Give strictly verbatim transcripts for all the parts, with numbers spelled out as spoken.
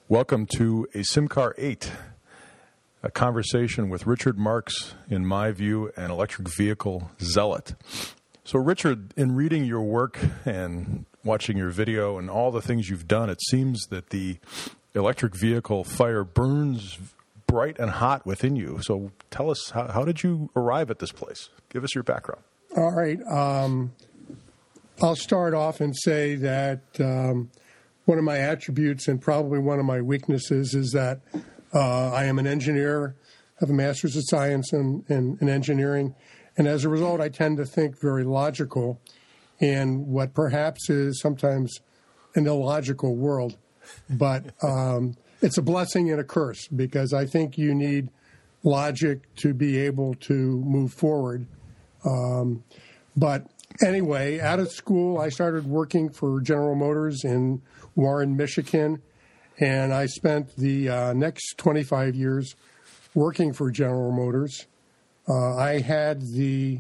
Welcome to a SIMCAR eight, a conversation with Richard Marks, in my view, an electric vehicle zealot. So, Richard, in reading your work and watching your video and all the things you've done, it seems that the electric vehicle fire burns bright and hot within you. So tell us, how, how did you arrive at this place? Give us your background. All right. Um, I'll start off and say that um, one of my attributes and probably one of my weaknesses is that uh, I am an engineer, have a master's of science in, in, in engineering, and as a result, I tend to think very logical in what perhaps is sometimes an illogical world. But um, it's a blessing and a curse, because I think you need logic to be able to move forward. Um, but anyway, out of school, I started working for General Motors in Warren, Michigan, and I spent the uh, next twenty-five years working for General Motors. Uh, I had the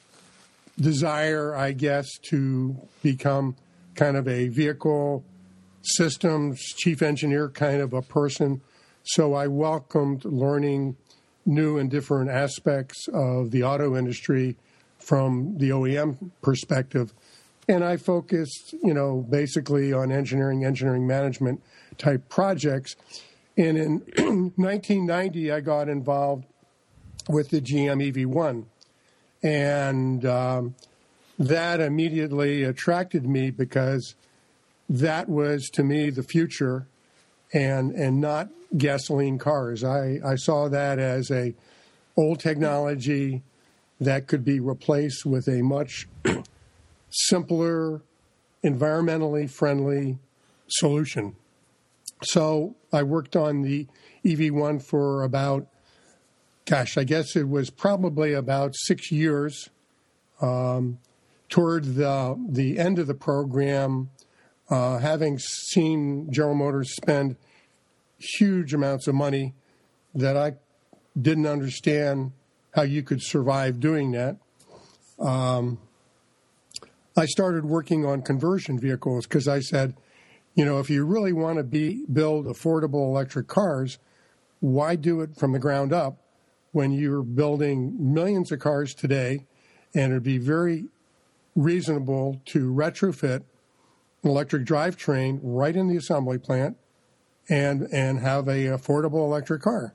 desire, I guess, to become kind of a vehicle systems chief engineer kind of a person, so I welcomed learning new and different aspects of the auto industry from the O E M perspective. And I focused, you know, basically on engineering, engineering management type projects. And in nineteen ninety, I got involved with the G M E V one. And um, that immediately attracted me, because that was, to me, the future, and and not gasoline cars. I, I saw that as a old technology that could be replaced with a much simpler, environmentally friendly solution. So I worked on the E V one for about, gosh, I guess it was probably about six years. Um, toward the the end of the program, uh, having seen General Motors spend huge amounts of money that I didn't understand how you could survive doing that, um, I started working on conversion vehicles, because I said, you know, if you really want to be build affordable electric cars, why do it from the ground up when you're building millions of cars today, and it'd be very reasonable to retrofit an electric drivetrain right in the assembly plant and and have a affordable electric car.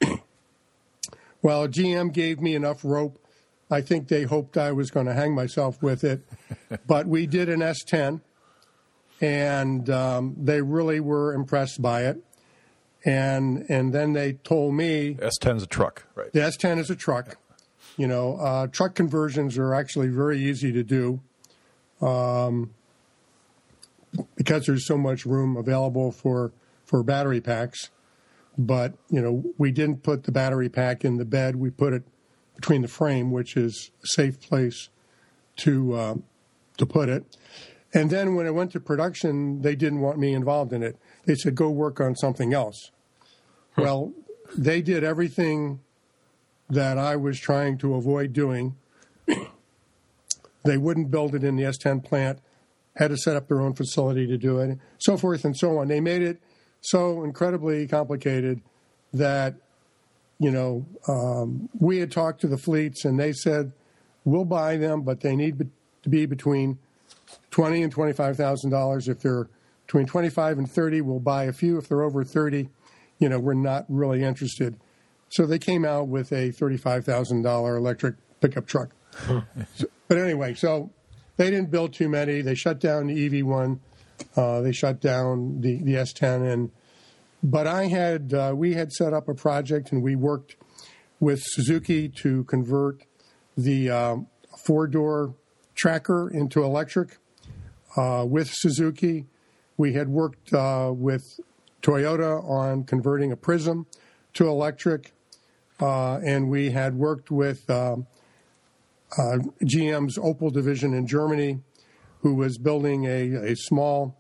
Well, G M gave me enough rope. I think they hoped I was going to hang myself with it. But we did an S ten, and um, they really were impressed by it. And and then they told me... S ten is a truck, right? The S ten is a truck. You know, uh, truck conversions are actually very easy to do, um, because there's so much room available for, for battery packs. But, you know, we didn't put the battery pack in the bed. We put it between the frame, which is a safe place to uh, to put it. And then when it went to production, they didn't want me involved in it. They said, go work on something else. Huh. Well, they did everything that I was trying to avoid doing. They wouldn't build it in the S ten plant, had to set up their own facility to do it, so forth and so on. They made it so incredibly complicated that, you know, um, we had talked to the fleets, and they said, we'll buy them, but they need be- to be between twenty thousand dollars and twenty-five thousand dollars. If they're between twenty-five and thirty, we'll buy a few. If they're over thirty, you know, we're not really interested. So they came out with a thirty-five thousand dollars electric pickup truck. so, but anyway, so they didn't build too many. They shut down the E V one. Uh, they shut down the, the S ten. And but I had uh, we had set up a project, and we worked with Suzuki to convert the um, four-door Tracker into electric. Uh, with Suzuki, we had worked uh, with Toyota on converting a Prism to electric, uh, and we had worked with uh, uh, G M's Opel division in Germany, who was building a, a small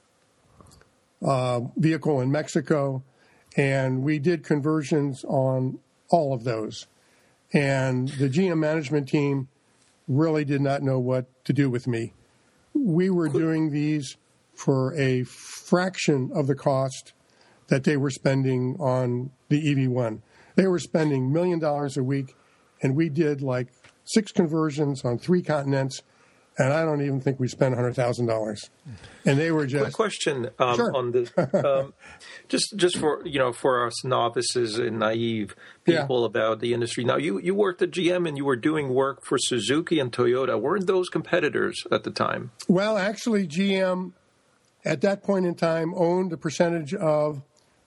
uh, vehicle in Mexico, and we did conversions on all of those. And the G M management team really did not know what to do with me. We were doing these for a fraction of the cost that they were spending on the E V one. They were spending million dollars a week, and we did like six conversions on three continents, and I don't even think we spent one hundred thousand dollars. And they were just... Quick question um, sure. on this. Um, just just for, you know, for us novices and naive people yeah. about the industry. Now, you, you worked at G M and you were doing work for Suzuki and Toyota. Weren't those competitors at the time? Well, actually, G M, at that point in time, owned a percentage of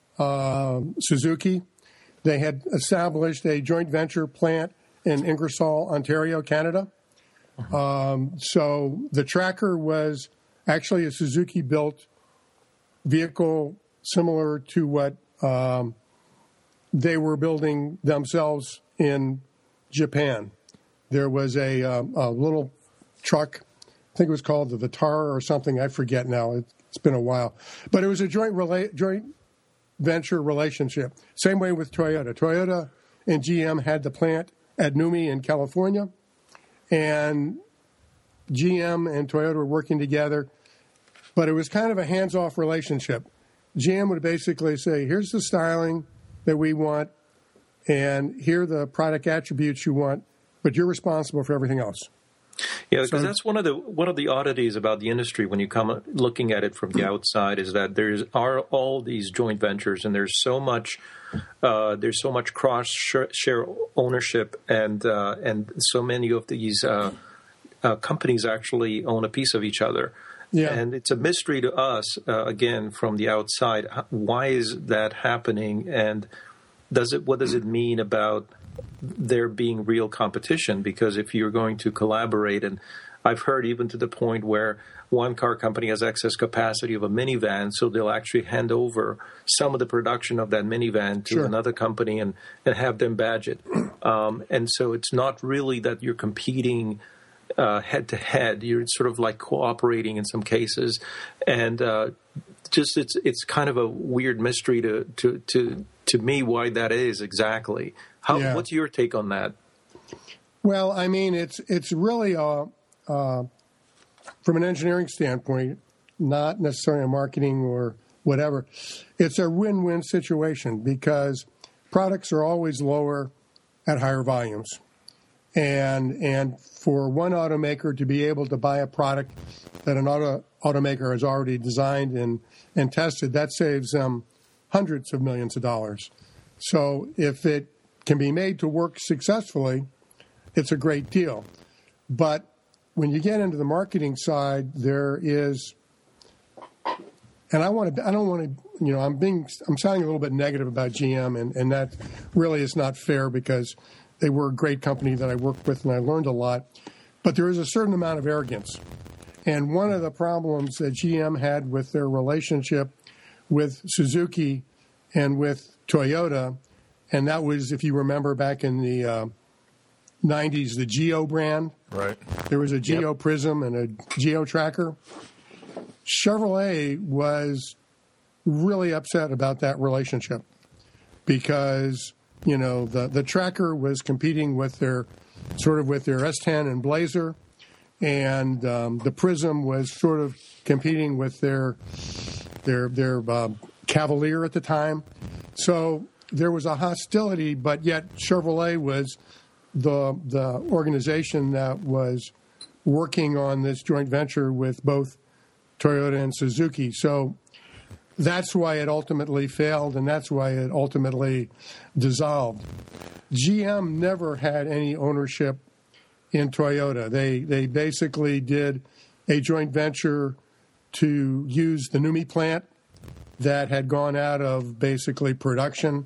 uh, Suzuki. They had established a joint venture plant in Ingersoll, Ontario, Canada. Um, so the Tracker was actually a Suzuki-built vehicle similar to what um, they were building themselves in Japan. There was a, uh, a little truck, I think it was called the Vitara or something, I forget now. It, it's been a while. But it was a joint rela- joint venture relationship. Same way with Toyota. Toyota and G M had the plant at NUMMI in California, and G M and Toyota were working together, but it was kind of a hands-off relationship. G M would basically say, here's the styling that we want, and here are the product attributes you want, but you're responsible for everything else. Yeah, because so, that's one of the one of the oddities about the industry when you come looking at it from the outside is that there's are all these joint ventures and there's so much uh, there's so much cross share ownership and uh, and so many of these uh, uh, companies actually own a piece of each other. Yeah. And it's a mystery to us uh, again from the outside. Why is that happening? And does it what does it mean about there being real competition? Because if you're going to collaborate, and I've heard even to the point where one car company has excess capacity of a minivan, so they'll actually hand over some of the production of that minivan to sure. another company and, and have them badge it. Um, and so it's not really that you're competing uh, head-to-head. You're sort of like cooperating in some cases. And uh, just it's it's kind of a weird mystery to to to, to me why that is exactly. How, yeah. What's your take on that? Well, I mean, it's it's really a, uh, from an engineering standpoint, not necessarily a marketing or whatever. It's a win-win situation because products are always lower at higher volumes, and and for one automaker to be able to buy a product that an auto automaker has already designed and and tested, that saves them hundreds of millions of dollars. So if it can be made to work successfully, it's a great deal. But when you get into the marketing side, there is, and I want to, I don't want to, you know, I'm being, I'm sounding a little bit negative about G M, and, and that really is not fair because they were a great company that I worked with and I learned a lot. But there is a certain amount of arrogance. And one of the problems that G M had with their relationship with Suzuki and with Toyota, and that was, if you remember, back in the uh, nineties, the Geo brand. Right. There was a Geo yep. Prism and a Geo Tracker. Chevrolet was really upset about that relationship because, you know, the, the Tracker was competing with their, sort of with their S ten and Blazer, and um, the Prism was sort of competing with their, their, their uh, Cavalier at the time. So there was a hostility, but yet Chevrolet was the the organization that was working on this joint venture with both Toyota and Suzuki. So that's why it ultimately failed, and that's why it ultimately dissolved. G M never had any ownership in Toyota. They they basically did a joint venture to use the NUMMI plant that had gone out of basically production.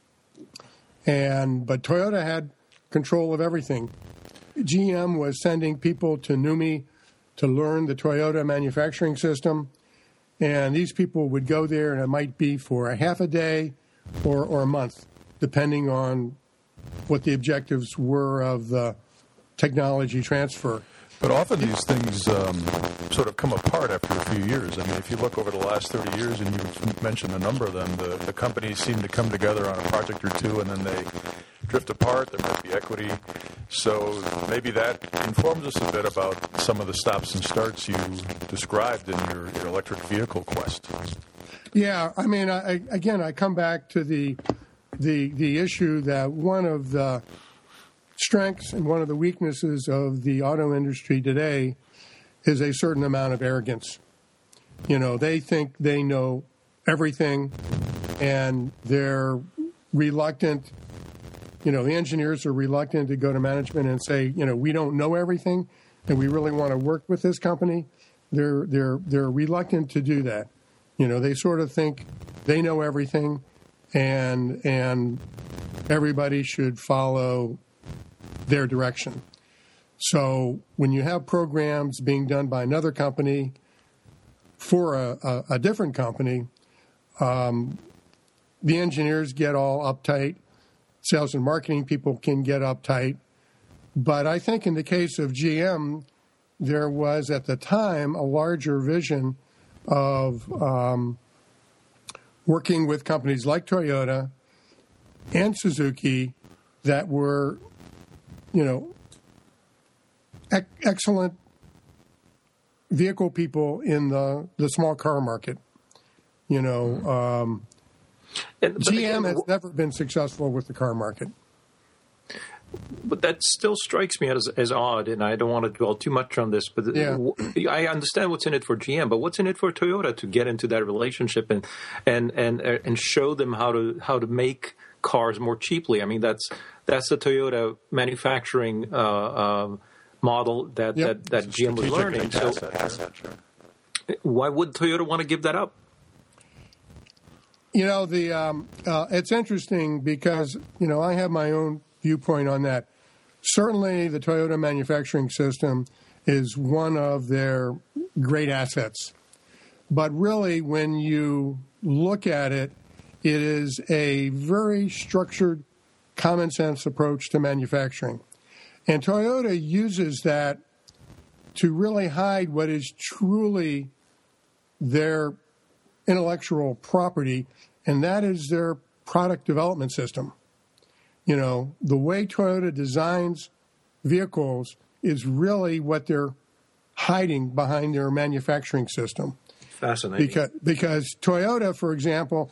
And but Toyota had control of everything. G M was sending people to NUMMI to learn the Toyota manufacturing system, and these people would go there, and it might be for a half a day or, or a month, depending on what the objectives were of the technology transfer. But often these things um, sort of come apart after a few years. I mean, if you look over the last thirty years, and you mentioned a number of them, the, the companies seem to come together on a project or two, and then they drift apart. There might be equity. So maybe that informs us a bit about some of the stops and starts you described in your, your electric vehicle quest. Yeah, I mean, I, again, I come back to the the the issue that one of the strengths and one of the weaknesses of the auto industry today is a certain amount of arrogance. You know, they think they know everything, and they're reluctant. You know, the engineers are reluctant to go to management and say, you know, we don't know everything, and we really want to work with this company. They're they're they're reluctant to do that. You know, they sort of think they know everything, and and everybody should follow their direction. So when you have programs being done by another company for a, a, a different company, um, the engineers get all uptight. Sales and marketing people can get uptight. But I think in the case of G M, there was at the time a larger vision of um, working with companies like Toyota and Suzuki that were, you know, ec- excellent vehicle people in the, the small car market. You know, um, and, G M again, has never been successful with the car market. But that still strikes me as as odd, and I don't want to dwell too much on this. But yeah. I understand what's in it for G M, but what's in it for Toyota to get into that relationship and and and and show them how to how to make cars more cheaply? I mean, that's that's the Toyota manufacturing uh, uh, model that yep. that, that G M was learning. So asset, sure. Why would Toyota want to give that up? You know, the um, uh, it's interesting because, you know, I have my own viewpoint on that. Certainly the Toyota manufacturing system is one of their great assets. But really, when you look at it, it is a very structured, common sense approach to manufacturing. And Toyota uses that to really hide what is truly their intellectual property, and that is their product development system. You know, the way Toyota designs vehicles is really what they're hiding behind their manufacturing system. Fascinating. Because, because Toyota, for example,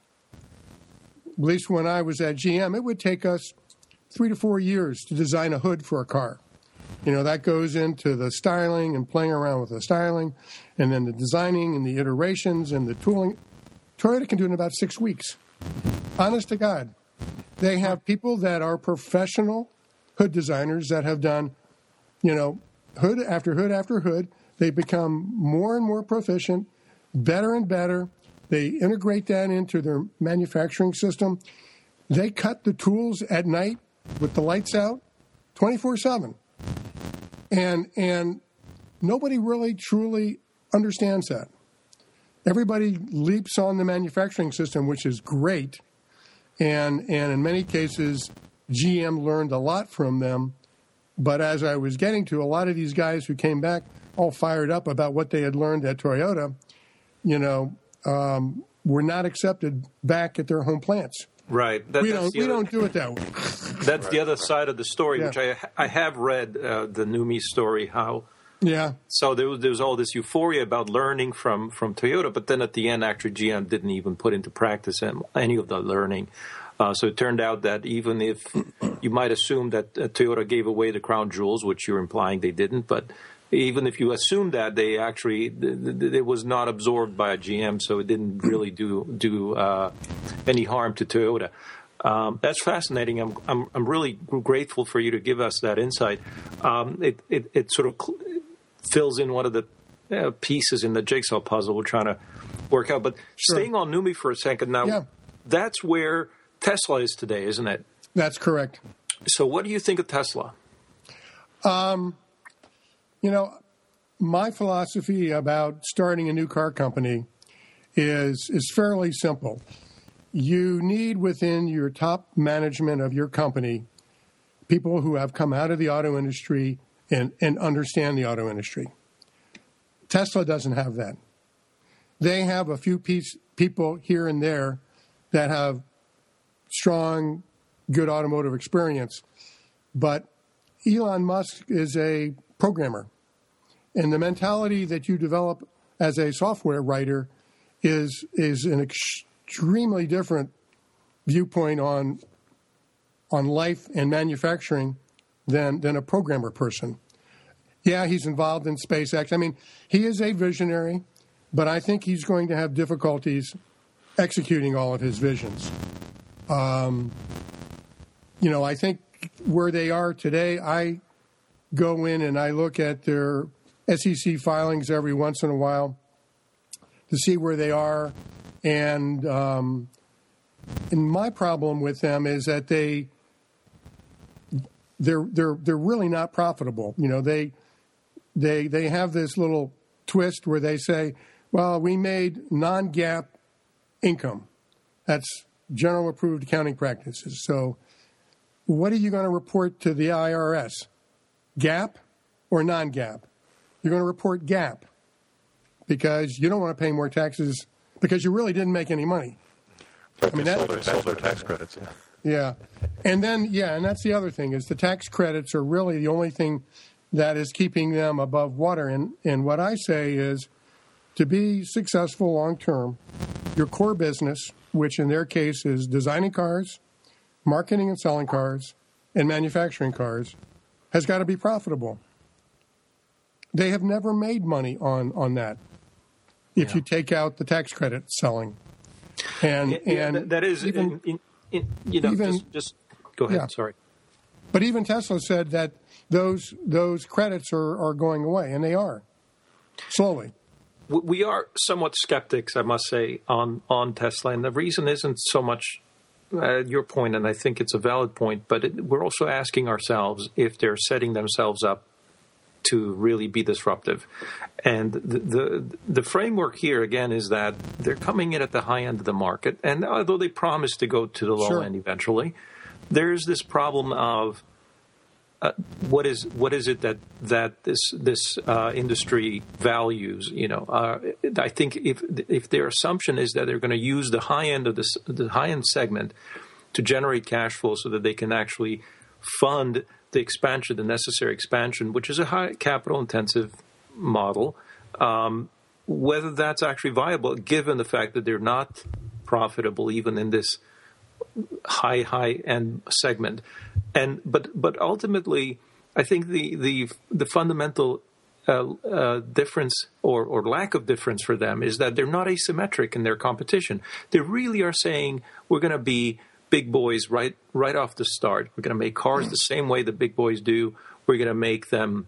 at least when I was at G M, it would take us three to four years to design a hood for a car. You know, that goes into the styling and playing around with the styling, and then the designing and the iterations and the tooling. Toyota can do it in about six weeks. Honest to God. They have people that are professional hood designers that have done, you know, hood after hood after hood. They become more and more proficient, better and better. They integrate that into their manufacturing system. They cut the tools at night with the lights out twenty-four seven. And and nobody really truly understands that. Everybody leaps on the manufacturing system, which is great. And and in many cases, G M learned a lot from them. But as I was getting to, a lot of these guys who came back all fired up about what they had learned at Toyota, you know, um, were not accepted back at their home plants. Right. That, we don't we other, don't do it that way. That's right. The other side of the story, yeah. which I I have read uh, the Numi story, how yeah. So there was, there was all this euphoria about learning from, from Toyota, but then at the end, actually, G M didn't even put into practice any of the learning. Uh, so it turned out that even if you might assume that uh, Toyota gave away the crown jewels, which you're implying they didn't, but even if you assume that, they actually th- th- it was not absorbed by a G M, so it didn't really do do uh, any harm to Toyota. Um, that's fascinating. I'm, I'm I'm really grateful for you to give us that insight. Um, it, it it sort of cl- fills in one of the uh, pieces in the jigsaw puzzle we're trying to work out. But sure. Staying on Numi for a second now, yeah. That's where Tesla is today, isn't it? That's correct. So what do you think of Tesla? Um, you know, my philosophy about starting a new car company is is fairly simple. You need within your top management of your company people who have come out of the auto industry and, and understand the auto industry. Tesla doesn't have that. They have a few piece, people here and there that have strong, good automotive experience. But Elon Musk is a programmer. And the mentality that you develop as a software writer is is an extremely different viewpoint on on life and manufacturing than than a programmer person. Yeah, he's involved in SpaceX. I mean, he is a visionary, but I think he's going to have difficulties executing all of his visions. Um, you know, I think where they are today, I go in and I look at their S E C filings every once in a while to see where they are. And, um, and my problem with them is that they they're they're they're really not profitable. You know, they they they have this little twist where they say, well, we made non-GAAP income. That's general approved accounting practices. So what are you going to report to the I R S? GAAP or non-GAAP? You're going to report GAAP because you don't want to pay more taxes because you really didn't make any money. I mean, that, sold, sold their tax credits. Yeah. Yeah. And then, yeah, and that's the other thing is the tax credits are really the only thing that is keeping them above water. And, and what I say is to be successful long term, your core business, which in their case is designing cars, marketing and selling cars, and manufacturing cars, has got to be profitable. They have never made money on, on that if yeah. you take out the tax credit selling. And, yeah, and that is, even, in, in, in, you know, even, just, just go ahead, yeah. sorry. But even Tesla said that those those credits are, are going away, and they are, slowly. We are somewhat skeptics, I must say, on, on Tesla, and the reason isn't so much uh, your point, and I think it's a valid point, but it, we're also asking ourselves if they're setting themselves up to really be disruptive. And the, the the framework here, again, is that they're coming in at the high end of the market, and although they promise to go to the low sure. end eventually, there's this problem of uh, what is what is it that that this this uh, industry values? You know, uh, I think if if their assumption is that they're going to use the high end of this the high end segment to generate cash flow so that they can actually fund the expansion, the necessary expansion, which is a high capital-intensive model, um, whether that's actually viable, given the fact that they're not profitable even in this high, high-end segment. And but but ultimately, I think the the the fundamental uh, uh, difference or or lack of difference for them is that they're not asymmetric in their competition. They really are saying we're going to be big boys right right off the start. We're going to make cars the same way the big boys do. We're going to make them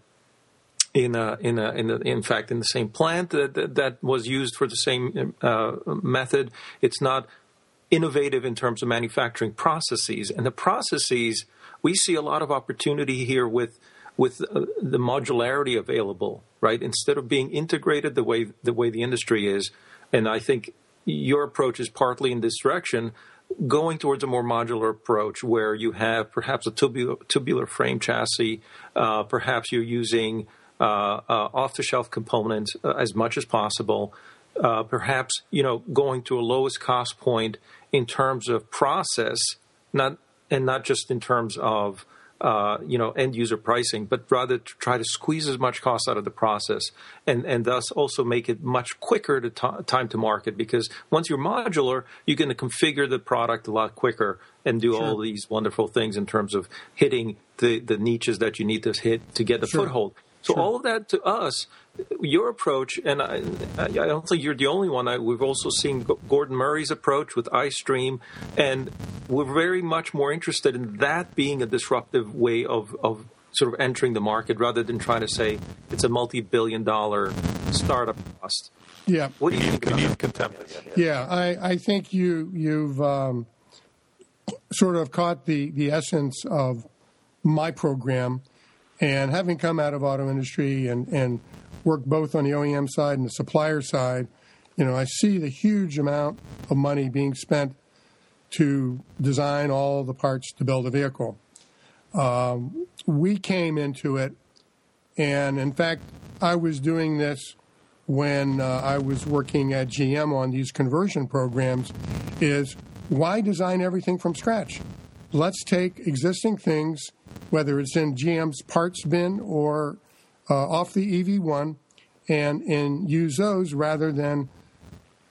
in a in a in, a, in fact in the same plant that, that that was used for the same uh, method. It's not innovative in terms of manufacturing processes, and the processes we see a lot of opportunity here with with uh, the modularity available. Right, instead of being integrated the way the way the industry is, and I think your approach is partly in this direction. Going towards a more modular approach where you have perhaps a tubular, tubular frame chassis, uh, perhaps you're using uh, uh, off-the-shelf components uh, as much as possible, uh, perhaps, you know, going to a lowest cost point in terms of process, not and not just in terms of uh, you know, end user pricing, but rather to try to squeeze as much cost out of the process and, and thus also make it much quicker to t- time to market. Because once you're modular, you're going to configure the product a lot quicker and do sure. all these wonderful things in terms of hitting the, the niches that you need to hit to get the sure. foothold. So sure. all of that to us, your approach, and I, I don't think you're the only one. I, we've also seen Gordon Murray's approach with iStream, and we're very much more interested in that being a disruptive way of, of sort of entering the market rather than trying to say it's a multi-billion dollar startup cost. Yeah. What do you think about that? Contempt. Yeah, I, I think you, you've um, sort of caught the, the essence of my program. And having come out of auto industry and, and worked both on the O E M side and the supplier side, you know, I see the huge amount of money being spent to design all the parts to build a vehicle. Um, we came into it, and in fact, I was doing this when uh, I was working at G M on these conversion programs, is why design everything from scratch? Let's take existing things, whether it's in G M's parts bin or uh, off the E V one, and, and use those rather than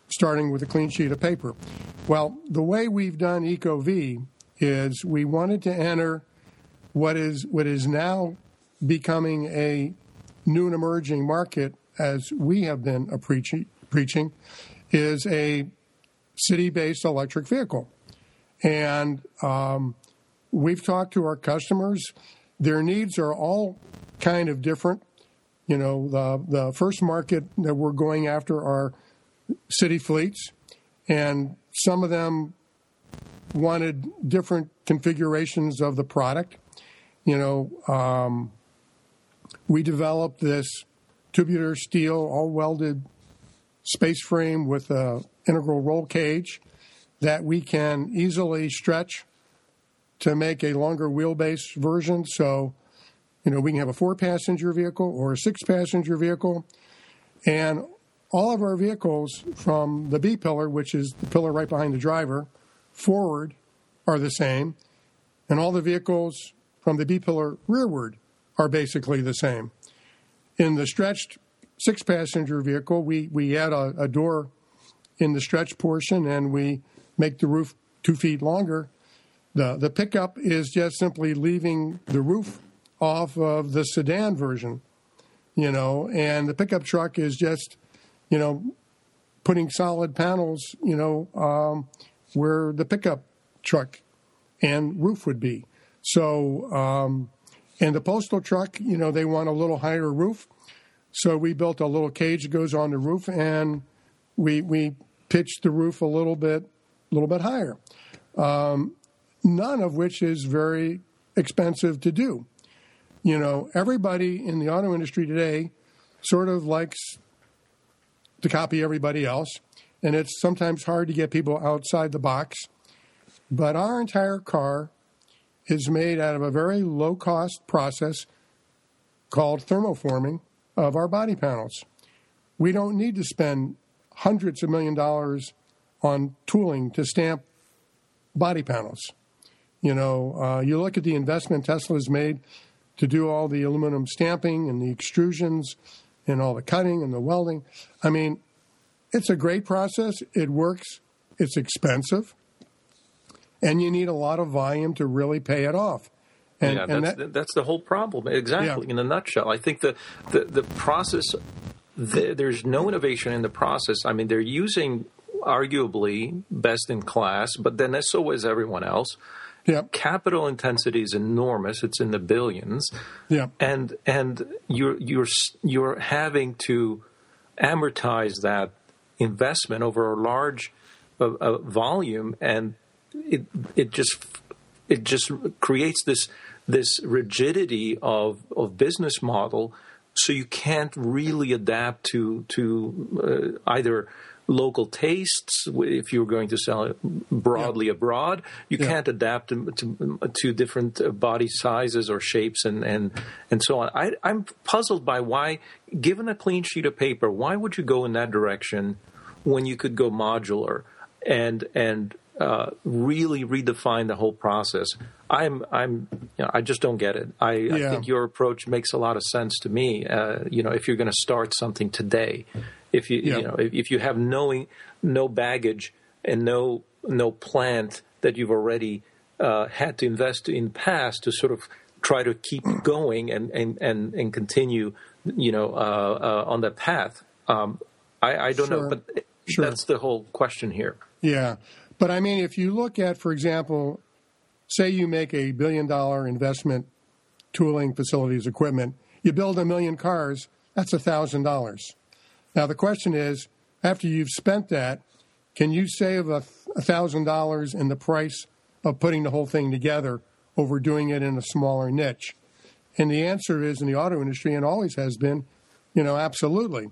starting with a clean sheet of paper. Well, the way we've done EcoV is we wanted to enter what is what is now becoming a new and emerging market, as we have been a preaching, preaching, is a city-based electric vehicle. And um, we've talked to our customers. Their needs are all kind of different. You know, the the first market that we're going after are city fleets, and some of them wanted different configurations of the product. You know, um, we developed this tubular steel, all welded space frame with an integral roll cage that we can easily stretch to make a longer wheelbase version. So, you know, we can have a four-passenger vehicle or a six-passenger vehicle. And all of our vehicles from the B-pillar, which is the pillar right behind the driver, forward are the same. And all the vehicles from the B-pillar rearward are basically the same. In the stretched six-passenger vehicle, we, we add a, a door in the stretch portion, and we make the roof two feet longer. The, the pickup is just simply leaving the roof off of the sedan version, you know, and the pickup truck is just, you know, putting solid panels, you know, um, where the pickup truck and roof would be. So, um, and the postal truck, you know, they want a little higher roof. So we built a little cage that goes on the roof, and we we pitched the roof a little bit, a little bit higher. Um, none of which is very expensive to do. You know, everybody in the auto industry today sort of likes to copy everybody else, and it's sometimes hard to get people outside the box. But our entire car is made out of a very low-cost process called thermoforming of our body panels. We don't need to spend hundreds of million dollars on tooling to stamp body panels. You know, uh, you look at the investment Tesla's made to do all the aluminum stamping and the extrusions and all the cutting and the welding. I mean, it's a great process. It works. It's expensive. And you need a lot of volume to really pay it off. And, yeah, that's, and that, that's the whole problem. Exactly, yeah. In a nutshell. I think the, the, the process, the, there's no innovation in the process. I mean, they're using arguably best in class, but then so is everyone else. Yep. Capital intensity is enormous; it's in the billions. Yep. And and you're you're you're having to amortize that investment over a large uh, uh, volume, and it it just it just creates this this rigidity of of business model. So you can't really adapt to to uh, either local tastes. If you're going to sell it broadly yeah. abroad, you yeah. can't adapt to, to, to different body sizes or shapes and, and, and so on. I, I'm puzzled by why, given a clean sheet of paper, why would you go in that direction when you could go modular and and uh, really redefine the whole process? I'm I'm you know, I just don't get it. I, yeah. I think your approach makes a lot of sense to me. Uh, you know, if you're going to start something today. If you yeah. you know if, if you have no no baggage and no no plant that you've already uh, had to invest in the past to sort of try to keep going and and, and, and continue you know uh, uh, on that path, um, I, I don't sure. know, but sure. that's the whole question here. Yeah, but I mean, if you look at, for example, say you make a billion dollar investment, tooling, facilities, equipment, you build a million cars, that's a thousand dollars. Now, the question is, after you've spent that, can you save a one thousand dollars in the price of putting the whole thing together over doing it in a smaller niche? And the answer is, in the auto industry, and always has been, you know, absolutely.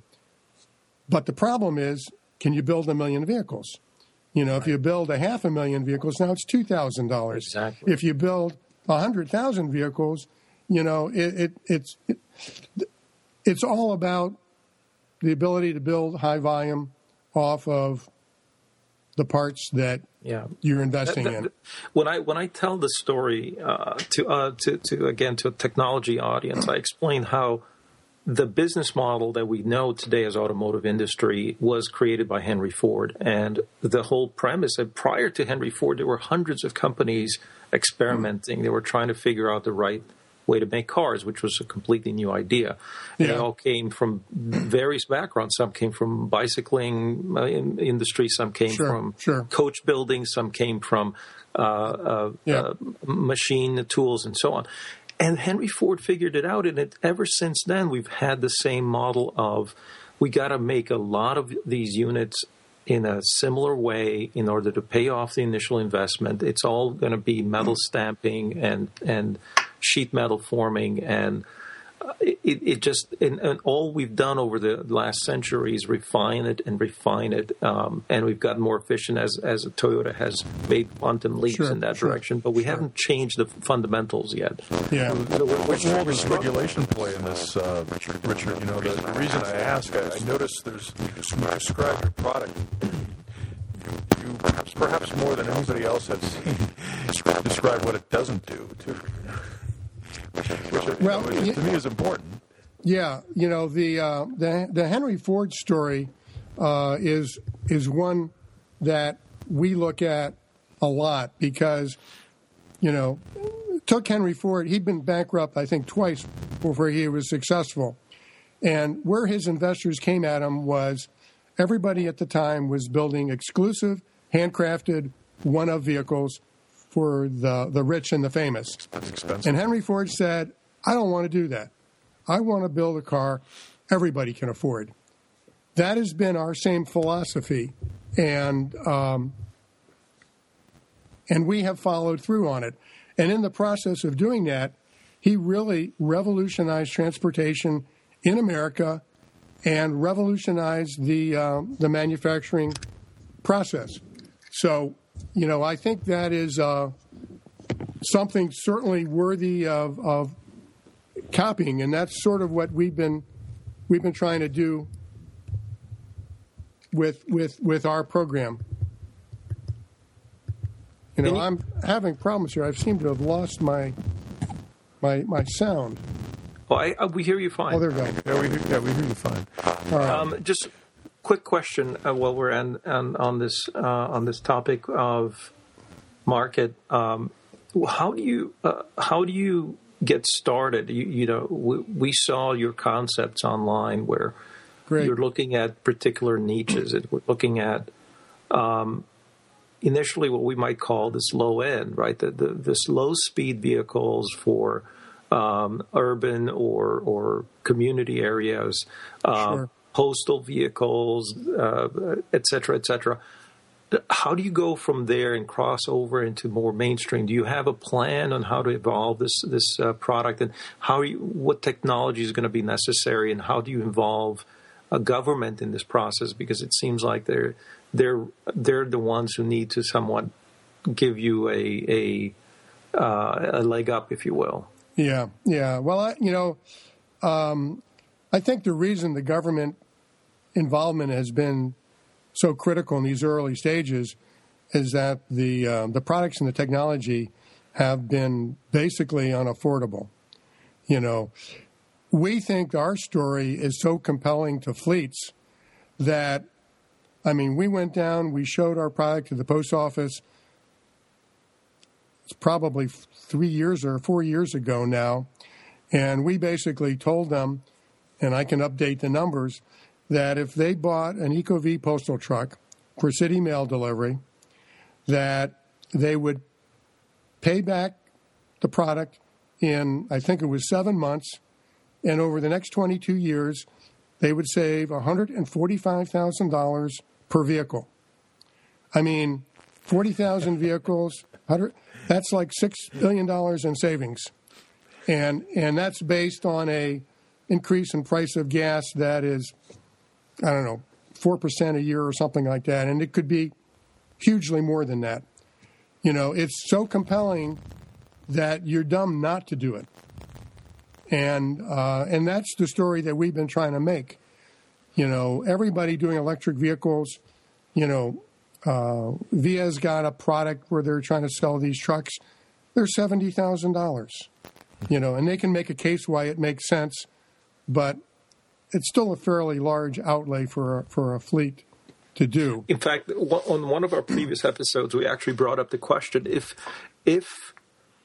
But the problem is, can you build a million vehicles? You know, right. If you build a half a million vehicles, now it's two thousand dollars. Exactly. If you build one hundred thousand vehicles, you know, it, it, it's it, it's all about the ability to build high volume off of the parts that yeah. you're investing that, that, in. When I when I tell the story uh, to uh, to to again to a technology audience, I explain how the business model that we know today as automotive industry was created by Henry Ford. And the whole premise that prior to Henry Ford, there were hundreds of companies experimenting. They were trying to figure out the right way to make cars, which was a completely new idea. And Yeah. they all came from various backgrounds. Some came from bicycling uh, in, industry. Some came Sure, from sure. coach building. Some came from uh, uh, Yeah. uh, machine tools and so on. And Henry Ford figured it out, and it, ever since then, we've had the same model of we got to make a lot of these units in a similar way in order to pay off the initial investment. It's all going to be metal stamping and and sheet metal forming, and it, it just and, and all we've done over the last century is refine it and refine it, um, and we've gotten more efficient as as Toyota has made quantum leaps Sure, in that sure, direction. But we sure. haven't changed the fundamentals yet. Yeah. Which role does regulation play in this, uh, Richard? You know, the, the reason I ask, I, I notice there's you describe your product. You, you perhaps, perhaps more than anybody else has seen, describe what it doesn't do, too. Which, Well, you know, you- to me is important. Yeah, you know the uh, the the Henry Ford story uh, is is one that we look at a lot because you know it took Henry Ford. He'd been bankrupt, I think, twice before he was successful, and where his investors came at him was everybody at the time was building exclusive, handcrafted, one-of vehicles for the the rich and the famous. It's expensive. And Henry Ford said, "I don't want to do that. I want to build a car everybody can afford." That has been our same philosophy, and um, and we have followed through on it. And in the process of doing that, he really revolutionized transportation in America and revolutionized the uh, the manufacturing process. So, you know, I think that is uh, something certainly worthy of, of copying, and that's sort of what we've been we've been trying to do with with with our program. You know, I'm having problems here. I seem to have lost my my my sound. Oh, I, I, we hear you fine. Oh, there we go. Yeah, we, yeah, we hear you fine. All right. Um, just quick question uh, while we're on, on, on this uh, on this topic of market. Um, how do you uh, how do you get started? You, you know, we, we saw your concepts online where Great. you're looking at particular niches. We're looking at um, initially what we might call this low end, right? The, the this low speed vehicles for um, urban or or community areas, uh, Sure. postal vehicles, uh, et cetera, et cetera. How do you go from there and cross over into more mainstream? Do you have a plan on how to evolve this this uh, product, and how you, what technology is going to be necessary, and how do you involve a government in this process? Because it seems like they're they're they're the ones who need to somewhat give you a a, uh, a leg up, if you will. Yeah, yeah. Well, I, you know, um, I think the reason the government involvement has been so critical in these early stages is that the uh, the products and the technology have been basically unaffordable. You know, we think our story is so compelling to fleets that, I mean, we went down, we showed our product to the post office. It's probably three years or four years ago now, and we basically told them, and I can update the numbers, that if they bought an Ecovee postal truck for city mail delivery, that they would pay back the product in, I think it was seven months, and over the next twenty-two years, they would save one hundred forty-five thousand dollars per vehicle. I mean, forty thousand vehicles, one hundred, that's like six billion dollars in savings. And and that's based on a increase in price of gas that is, I don't know, four percent a year or something like that. And it could be hugely more than that. You know, it's so compelling that you're dumb not to do it. And uh, and that's the story that we've been trying to make. You know, everybody doing electric vehicles, you know, uh, V I A's got a product where they're trying to sell these trucks. They're seventy thousand dollars, you know, and they can make a case why it makes sense. But it's still a fairly large outlay for a, for a fleet to do. In fact, on one of our previous episodes, we actually brought up the question: if if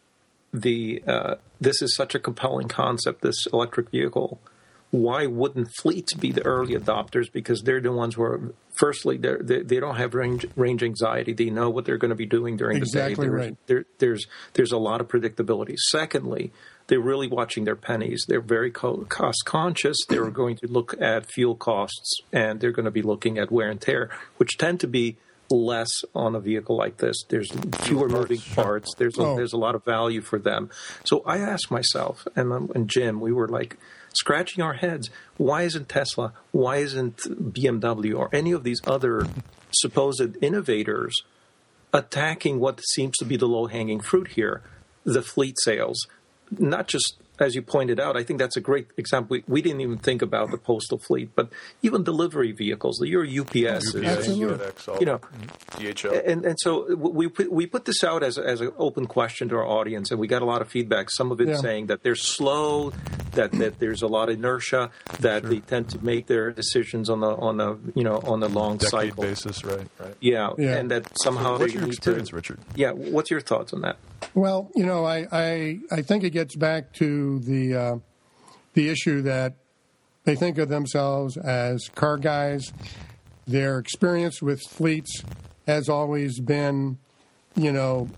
the uh, this is such a compelling concept, this electric vehicle, why wouldn't fleets be the early adopters? Because they're the ones who are, firstly, they're, they they don't have range, range anxiety. They know what they're going to be doing during exactly the day. Right. There, there's there's a lot of predictability. Secondly, they're really watching their pennies. They're very cost conscious. They're going to look at fuel costs, and they're going to be looking at wear and tear, which tend to be less on a vehicle like this. There's fewer moving parts. There's a, oh. there's a lot of value for them. So I asked myself, and, um, and Jim, we were like scratching our heads, why isn't Tesla, why isn't B M W or any of these other supposed innovators attacking what seems to be the low-hanging fruit here, the fleet sales? Not just, as you pointed out, I think that's a great example. We, we didn't even think about the postal fleet, but even delivery vehicles, your U P S, U P S, Absolutely. FedEx, you know, D H L. and and so we put, we put this out as a, as an open question to our audience, and we got a lot of feedback. Some of it Yeah. saying that they're slow, that, that there's a lot of inertia, that Sure. they tend to make their decisions on the on a you know on a long Decade cycle basis, right? Right. Yeah, Yeah. and that somehow What's they your need experience, to. Richard? Yeah, what's your thoughts on that? Well, you know, I, I, I think it gets back to the uh, the issue that they think of themselves as car guys. Their experience with fleets has always been, you know,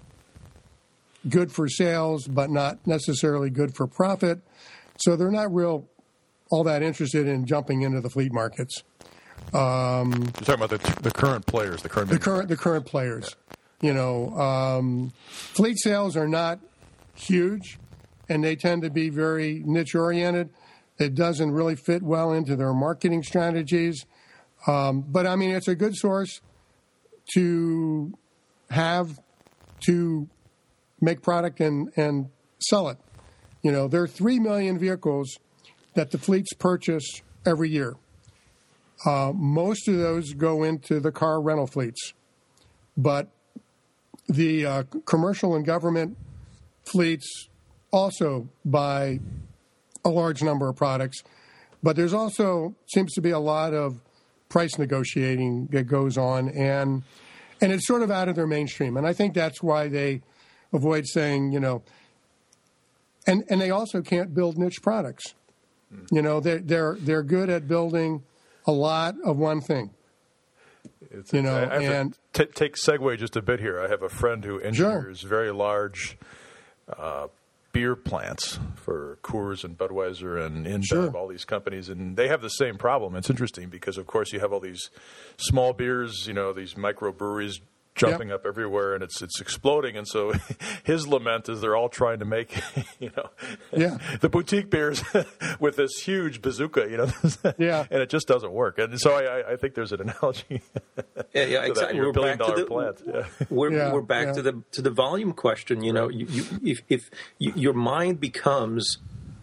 good for sales, but not necessarily good for profit. So they're not real all that interested in jumping into the fleet markets. Um, You're talking about the, the current players, the current the current the current players. You know, um, fleet sales are not huge, and they tend to be very niche oriented. It doesn't really fit well into their marketing strategies. Um, but I mean, it's a good source to have to make product and, and sell it. You know, there are three million vehicles that the fleets purchase every year. Uh, most of those go into the car rental fleets, but the uh, commercial and government fleets also buy a large number of products. But there's also seems to be a lot of price negotiating that goes on, and and it's sort of out of their mainstream. And I think that's why they avoid saying, you know, and, and they also can't build niche products. Mm. You know, they're, they're, they're good at building a lot of one thing. It's, you know, I have and to t- take segue just a bit here. I have a friend who engineers sure. very large uh, beer plants for Coors and Budweiser and InBev, sure. all these companies, and they have the same problem. It's interesting because, of course, you have all these small beers, you know, these microbreweries jumping yep. up everywhere, and it's it's exploding. And so his lament is they're all trying to make, you know, yeah. the boutique beers with this huge bazooka, you know, yeah. and it just doesn't work. And so I, I think there's an analogy. Yeah, yeah, exactly. Your we're billion back dollar to the, plant. Yeah. We're yeah, we're back yeah. to the to the volume question. You know, you, you, if if you, your mind becomes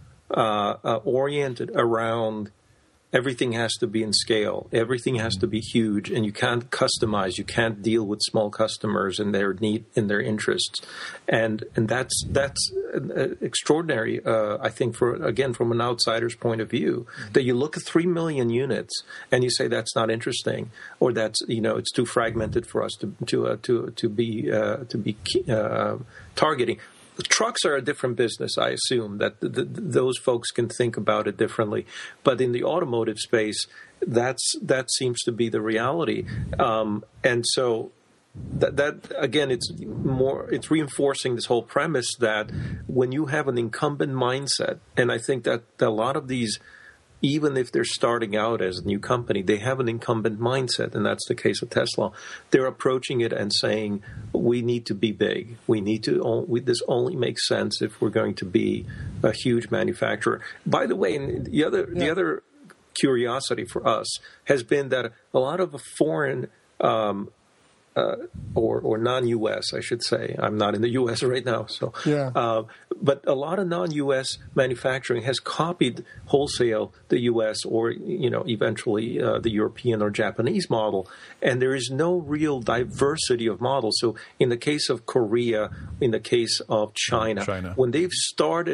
uh, uh, oriented around everything has to be in scale, everything has to be huge, and you can't customize. You can't deal with small customers and their need and their interests, and and that's that's uh, extraordinary. Uh, I think for again from an outsider's point of view, mm-hmm. that you look at three million units and you say that's not interesting, or that's you know it's too fragmented for us to to uh, to to be uh, to be uh, targeting. Trucks are a different business, I assume, that the, the, those folks can think about it differently. But in the automotive space, that's that seems to be the reality. Um, and so that, that, again, it's more it's reinforcing this whole premise that when you have an incumbent mindset, and I think that, that a lot of these, even if they're starting out as a new company, they have an incumbent mindset, and that's the case of Tesla. They're approaching it and saying, we need to be big. We need to. We, this only makes sense if we're going to be a huge manufacturer. By the way, the other yeah. the other curiosity for us has been that a lot of foreign um, uh, or, or non-U S, I should say. I'm not in the U S right now, so yeah. Uh, but a lot of non-U S manufacturing has copied wholesale the U S or you know eventually uh, the European or Japanese model, and there is no real diversity of models. So in the case of Korea, in the case of China, China. when they've started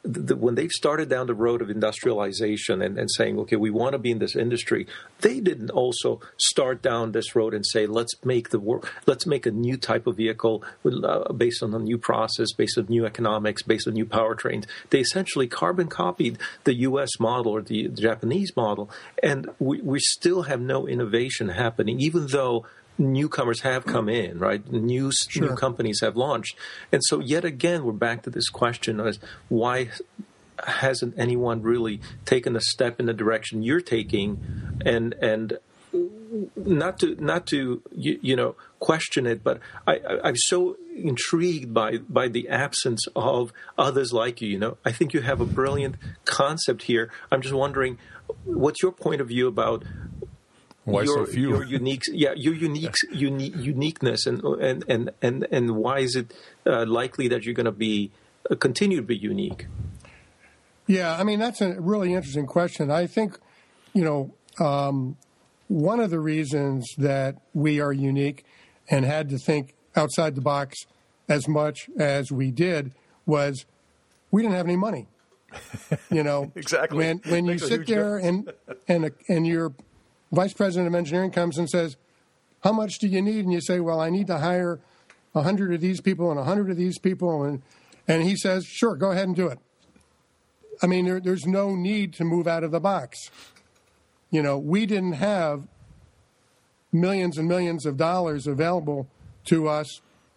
the, when they started down the road of industrialization and, and saying, okay, we want to be in this industry, they didn't also start down this road and say, let's make the work, let's make a new type of vehicle with, uh, based on a new process, based on new economics, based on new powertrains. They essentially carbon copied the U S model or the, the Japanese model, and we, we still have no innovation happening, even though newcomers have come in, right? New, sure. new companies have launched. And so yet again, we're back to this question of why hasn't anyone really taken a step in the direction you're taking, and and not to not to you, you know question it, but I, I, I'm so intrigued by by the absence of others like you. You know, I think you have a brilliant concept here. I'm just wondering, what's your point of view about why your, so few? Your unique, yeah, your unique, unique uniqueness, and and and and and why is it uh, likely that you're going to be uh, continue to be unique? Yeah, I mean that's a really interesting question. I think, you know, um, one of the reasons that we are unique and had to think outside the box as much as we did was we didn't have any money. You know, exactly. When when you sit there and and and you're vice president of engineering comes and says, how much do you need? And you say, well, I need to hire a hundred of these people and a hundred of these people. And, and he says, sure, go ahead and do it. I mean, there, there's no need to move out of the box. You know, we didn't have millions and millions of dollars available to us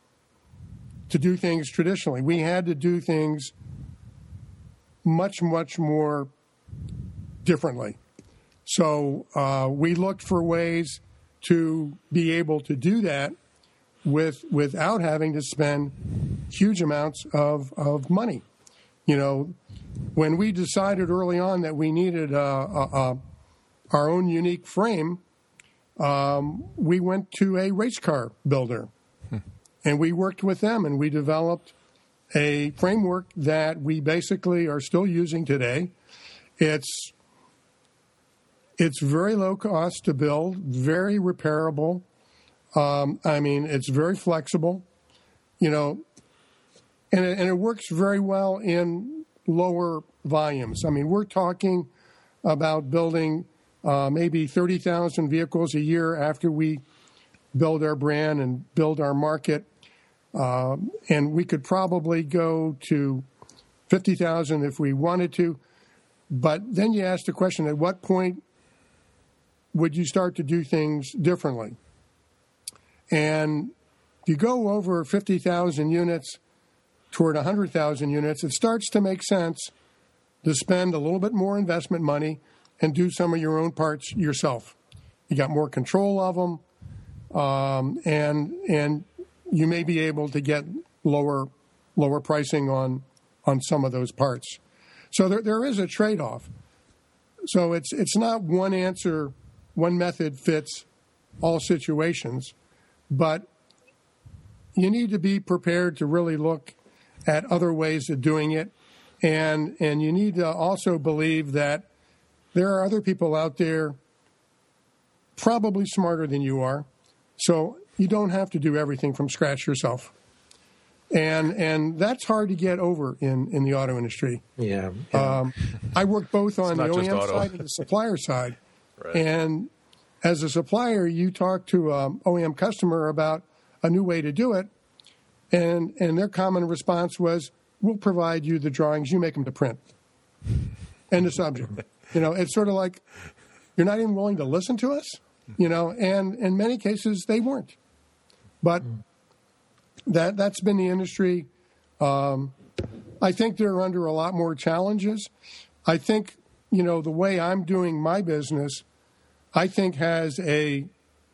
to do things traditionally. We had to do things much, much more differently. So uh, we looked for ways to be able to do that with without having to spend huge amounts of, of money. You know, when we decided early on that we needed uh, uh, uh, our own unique frame, um, we went to a race car builder, hmm. and we worked with them, and we developed a framework that we basically are still using today. It's It's very low cost to build, very repairable. Um, I mean, it's very flexible, you know, and it, and it works very well in lower volumes. I mean, we're talking about building uh, maybe thirty thousand vehicles a year after we build our brand and build our market. Uh, and we could probably go to fifty thousand if we wanted to. But then you ask the question, at what point would you start to do things differently? And if you go over fifty thousand units toward one hundred thousand units, it starts to make sense to spend a little bit more investment money and do some of your own parts yourself. You got more control of them, um, and and you may be able to get lower lower pricing on on some of those parts. So there there is a trade-off. So it's it's not one answer. One method fits all situations, but you need to be prepared to really look at other ways of doing it, and and you need to also believe that there are other people out there probably smarter than you are, so you don't have to do everything from scratch yourself. And and that's hard to get over in, in the auto industry. Yeah. yeah. Um, I work both on the O E M auto. side and the supplier side. Right. And as a supplier, you talk to an O E M customer about a new way to do it, and and their common response was, we'll provide you the drawings, you make them to print. End of subject. You know, it's sort of like, you're not even willing to listen to us? You know, and in many cases, they weren't. But that, that's been the industry. Um, I think they're under a lot more challenges. I think, you know, the way I'm doing my business, I think has a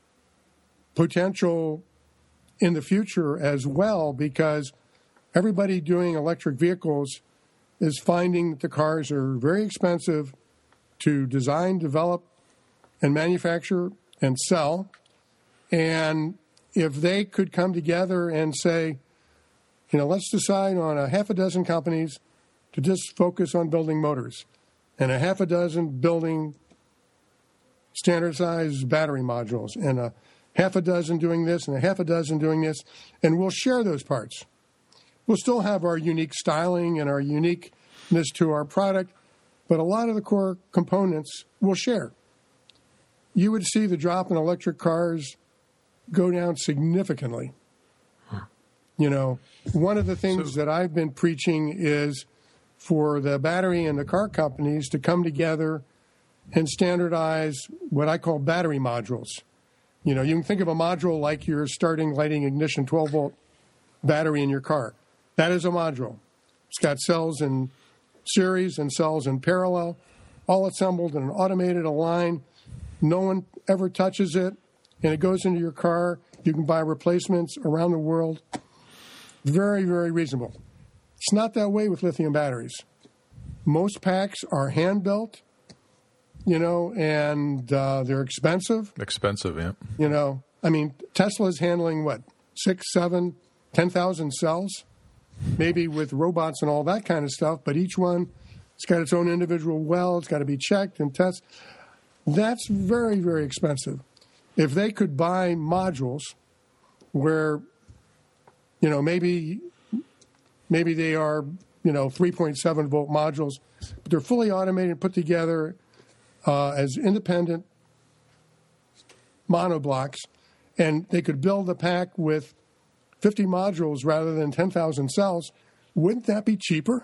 potential in the future as well, because everybody doing electric vehicles is finding that the cars are very expensive to design, develop, and manufacture and sell. And if they could come together and say, you know, let's decide on a half a dozen companies to just focus on building motors, and a half a dozen building standard-sized battery modules, and a half a dozen doing this, and a half a dozen doing this, and we'll share those parts. We'll still have our unique styling and our unique to our product, but a lot of the core components will share. You would see the drop in electric cars go down significantly. You know, one of the things So- that I've been preaching is for the battery and the car companies to come together and standardize what I call battery modules. You know, you can think of a module like your starting lighting ignition twelve volt battery in your car. That is a module. It's got cells in series and cells in parallel, all assembled in an automated line. No one ever touches it, and it goes into your car. You can buy replacements around the world. Very, very reasonable. It's not that way with lithium batteries. Most packs are hand-built, you know, and uh, they're expensive. Expensive, yeah. You know, I mean, Tesla's handling, what, six, seven, ten thousand cells, maybe with robots and all that kind of stuff, but each one, it's got its own individual well. It's got to be checked and tested. That's very, very expensive. If they could buy modules where, you know, maybe maybe they are, you know, three point seven volt modules, but they're fully automated and put together uh, as independent monoblocks, and they could build a pack with fifty modules rather than ten thousand cells, wouldn't that be cheaper?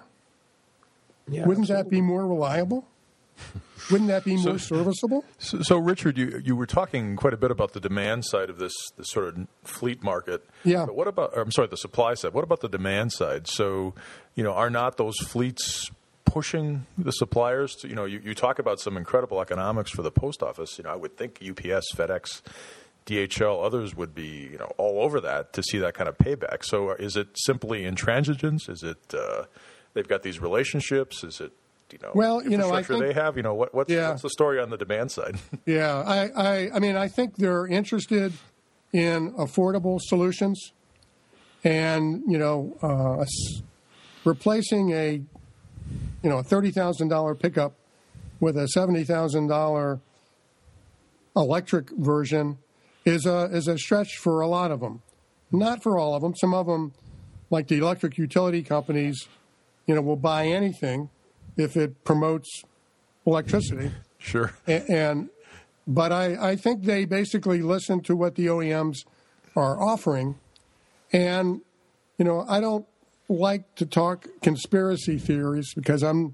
Yeah, Wouldn't absolutely. that be more reliable? Wouldn't that be more serviceable? So, so Richard, you, you were talking quite a bit about the demand side of this, this sort of fleet market. Yeah. But what about, or I'm sorry, the supply side. What about the demand side? So, you know, are not those fleets pushing the suppliers to, you know, you, you talk about some incredible economics for the post office. You know, I would think U P S, FedEx, D H L, others would be, you know, all over that to see that kind of payback. So is it simply intransigence? Is it uh, they've got these relationships? Is it, you know, Well, you know, I infrastructure think- they have? You know, what, what's, Yeah. what's the story on the demand side? Yeah, I, I, I mean, I think they're interested in affordable solutions, and you know, uh, s- replacing a, you know, a thirty thousand dollar pickup with a seventy thousand dollar electric version is a is a stretch for a lot of them. Not for all of them. Some of them, like the electric utility companies, you know, will buy anything if it promotes electricity. Sure. A- And, but I, I think they basically listen to what the O E Ms are offering. And, you know, I don't like to talk conspiracy theories because I'm,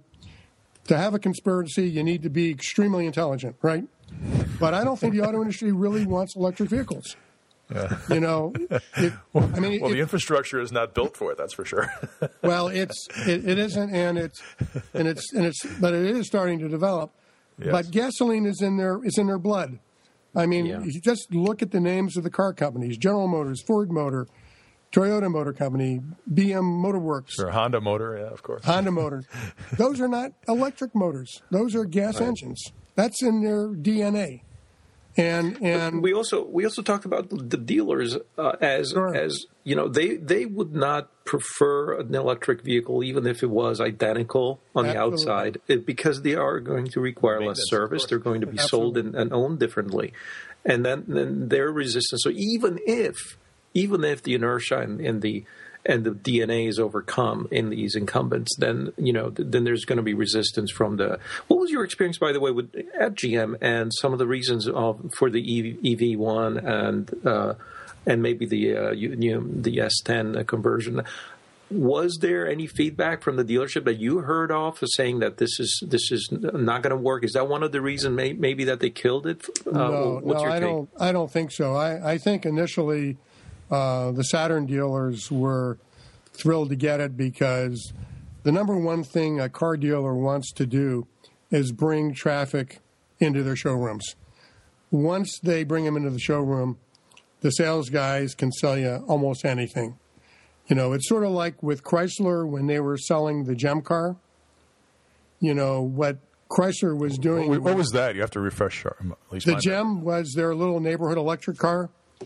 to have a conspiracy, you need to be extremely intelligent, right? But I don't think the auto industry really wants electric vehicles. Yeah. You know, it, I mean, Well, it, the infrastructure is not built for it. That's for sure. well, it's it, it isn't, and it's and it's and it's, but it is starting to develop. Yes. But gasoline is in their is in their blood. I mean, Yeah. you just look at the names of the car companies: General Motors, Ford Motor, Toyota Motor Company, B M Motor Works, Or Honda motor, yeah, of course. Honda Motor. Those are not electric motors; those are gas engines. That's in their D N A. And and we also we also talked about the dealers uh, as Sure. as you know they they would not prefer an electric vehicle even if it was identical on the Absolutely. outside it, because they are going to require less Maintenance, of service. course. They're going to be sold and, and owned differently, and then then their resistance. So even if even if the inertia and, and the and the D N A is overcome in these incumbents, then you know th- then there's going to be resistance from the. What was your experience, by the way, with at G M and some of the reasons of for the E V one and uh, and maybe the uh, you, you know, the S ten conversion? Was there any feedback from the dealership that you heard of saying that this is this is not going to work? Is that one of the reasons may, maybe that they killed it? Uh, no, what's no, your I take? don't. I don't think so. I, I think initially uh, the Saturn dealers were thrilled to get it because the number one thing a car dealer wants to do is bring traffic into their showrooms. Once they bring them into the showroom, the sales guys can sell you almost anything. You know, it's sort of like with Chrysler when they were selling the Gem car. You know, what Chrysler was doing. What, what was that? You have to refresh our, at least The my Gem was their little neighborhood electric car.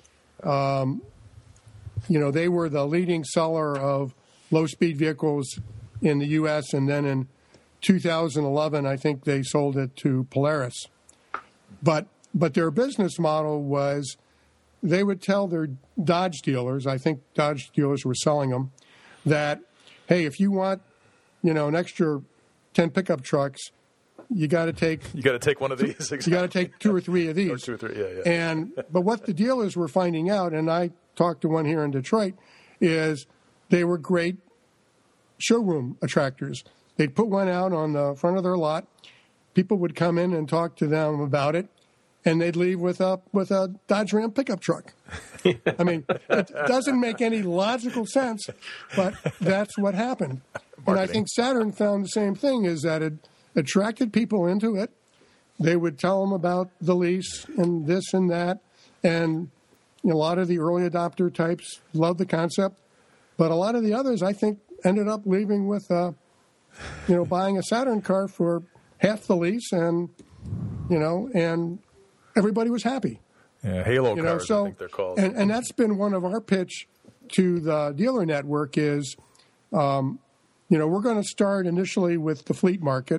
Um, you know, they were the leading seller of low-speed vehicles in the U S, and then in two thousand eleven, I think they sold it to Polaris. But but their business model was they would tell their Dodge dealers, I think Dodge dealers were selling them, that, hey, if you want, you know, an extra ten pickup trucks, you got to take you got to take one of these. Exactly. You got to take two or three of these. Or two or three, yeah, yeah. And but what the dealers were finding out, and I talked to one here in Detroit, is they were great showroom attractors. They'd put one out on the front of their lot. People would come in and talk to them about it, and they'd leave with a with a Dodge Ram pickup truck. I mean, it doesn't make any logical sense, but that's what happened. Marketing. And I think Saturn found the same thing, is that it attracted people into it. They would tell them about the lease and this and that, and you know, a lot of the early adopter types loved the concept, but a lot of the others, I think, ended up leaving with, uh, you know, buying a Saturn car for half the lease, and you know, and everybody was happy. Yeah, Halo you know, cars, so, I think they're called. And, and that's been one of our pitch to the dealer network is, um, you know, we're going to start initially with the fleet market,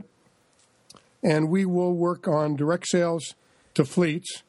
and we will work on direct sales to fleets,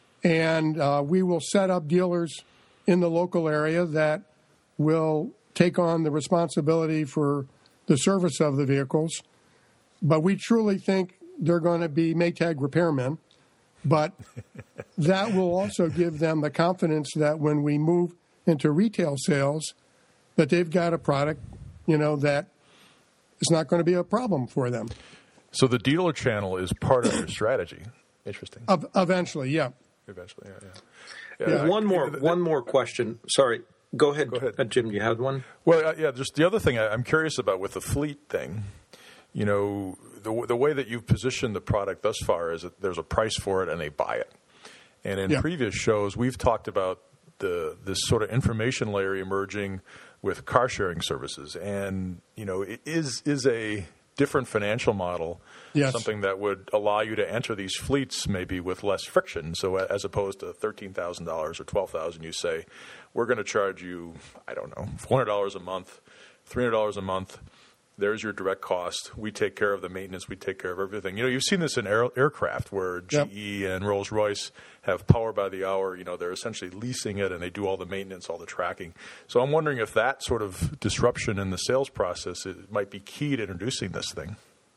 and uh, we will set up dealers in the local area that will take on the responsibility for the service of the vehicles. But we truly think they're going to be Maytag repairmen. But that will also give them the confidence that when we move into retail sales, that they've got a product, you know, that is not going to be a problem for them. So the dealer channel is part of your strategy. Interesting. Uh, eventually, yeah. Eventually, yeah, yeah. yeah yeah. One more, I, one more question. Sorry, go ahead, go ahead. Uh, Jim. You had one. Well, uh, yeah. Just the other thing I, I'm curious about with the fleet thing. You know, the the way that you've positioned the product thus far is that there's a price for it and they buy it. And in yeah. previous shows, we've talked about the this sort of information layer emerging with car sharing services, and you know, it is is a different financial model, yes. something that would allow you to enter these fleets maybe with less friction. So as opposed to thirteen thousand dollars or twelve thousand dollars, you say, we're going to charge you, I don't know, four hundred dollars a month, three hundred dollars a month. There's your direct cost. We take care of the maintenance. We take care of everything. You know, you've seen this in air, aircraft where G E yep. and Rolls-Royce have power by the hour. You know, they're essentially leasing it, and they do all the maintenance, all the tracking. So I'm wondering if that sort of disruption in the sales process it might be key to introducing this thing.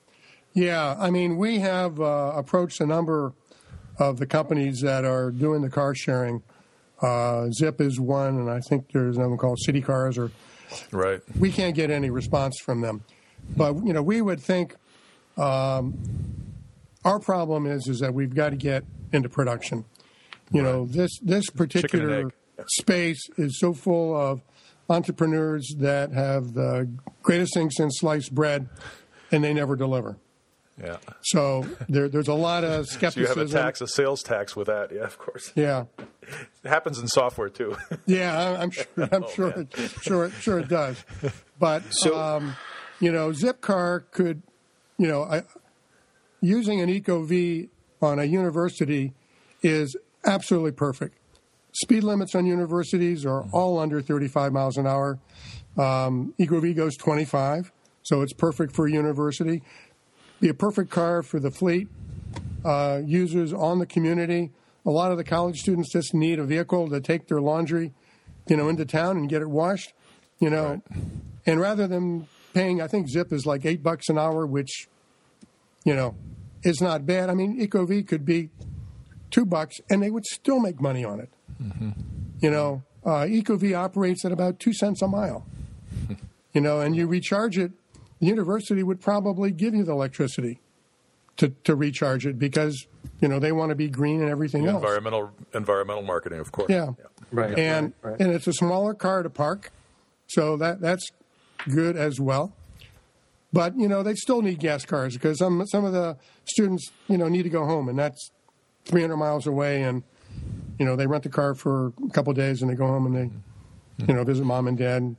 Yeah, I mean, we have uh, approached a number of the companies that are doing the car sharing. Uh, Zip is one, and I think there's another one called City Cars or Right. We can't get any response from them. But, you know, we would think um, our problem is is that we've got to get into production. You right. know, this, this particular space is so full of entrepreneurs that have the greatest thing since sliced bread, and they never deliver. Yeah. So there, there's a lot of skepticism. So you have a tax, a sales tax with that, yeah, of course. Yeah. It happens in software too. Yeah, I'm sure. I'm oh, sure. It, sure. Sure, it does. But so, um, you know, Zipcar could, you know, I, using an EcoV on a university is absolutely perfect. Speed limits on universities are all under thirty-five miles an hour. Um, EcoV goes twenty-five, so it's perfect for a university. Be a perfect car for the fleet uh, users on the community. A lot of the college students just need a vehicle to take their laundry, you know, into town and get it washed, you know. Right. And rather than paying, I think Zip is like eight bucks an hour, which, you know, is not bad. I mean, EcoV could be two bucks, and they would still make money on it. Mm-hmm. You know, uh, EcoV operates at about two cents a mile. You know, and you recharge it. The university would probably give you the electricity to, to recharge it because, you know, they want to be green and everything yeah, else. Environmental environmental marketing, of course. Yeah. yeah. Right. And right, right. and it's a smaller car to park, so that that's good as well. But, you know, they still need gas cars because some some of the students, you know, need to go home, and that's three hundred miles away, and, you know, they rent the car for a couple of days, and they go home and they, you know, visit mom and dad.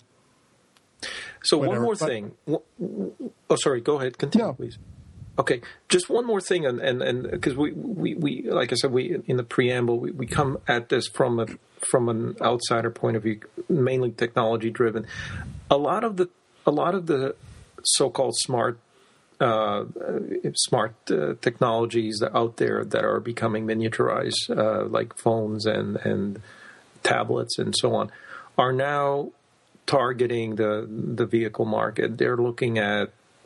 So Whatever. one more but, thing. Oh, sorry. Go ahead. Continue, no. please. Okay, just one more thing, and and and because we, we, we like I said, we in the preamble we, we come at this from a from an outsider point of view, mainly technology driven. A lot of the a lot of the so-called smart uh, smart uh, technologies out there that are becoming miniaturized, uh, like phones and and tablets and so on, are now targeting the the vehicle market. They're looking at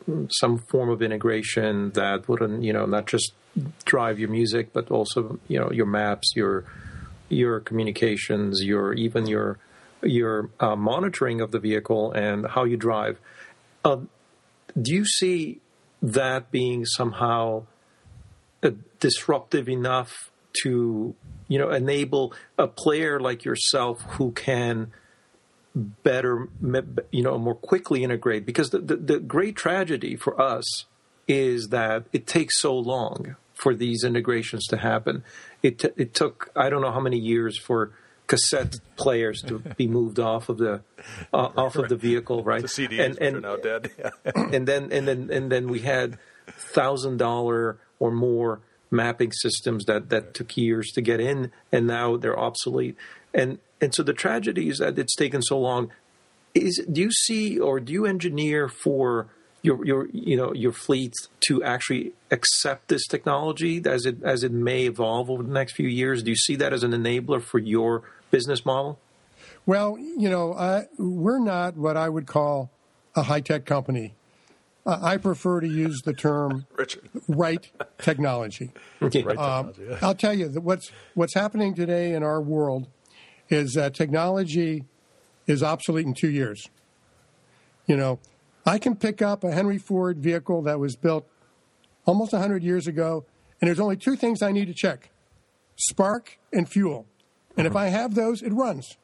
some form of integration that wouldn't, you know, not just drive your music, but also, you know, your maps, your your communications, your even your your uh, monitoring of the vehicle and how you drive. Uh, do you see that being somehow uh, disruptive enough to, you know, enable a player like yourself who can better, you know, more quickly integrate? Because the, the, the great tragedy for us is that it takes so long for these integrations to happen. It t- it took, I don't know how many years for cassette players to be moved off of the uh, off of the vehicle, right? The C Ds, and, and, which are now dead. and then and then and then we had thousand dollar or more mapping systems that, that took years to get in, and now they're obsolete. And and so the tragedy is that it's taken so long. Is do you see or do you engineer for your your you know your fleet to actually accept this technology as it as it may evolve over the next few years? Do you see that as an enabler for your business model? Well, you know, uh, we're not what I would call a high-tech company. Uh, I prefer to use the term Richard. right technology. Yeah. Right um, technology yeah. I'll tell you that what's what's happening today in our world is that technology is obsolete in two years. You know, I can pick up a Henry Ford vehicle that was built almost one hundred years ago, and there's only two things I need to check: spark and fuel. And if I have those, it runs.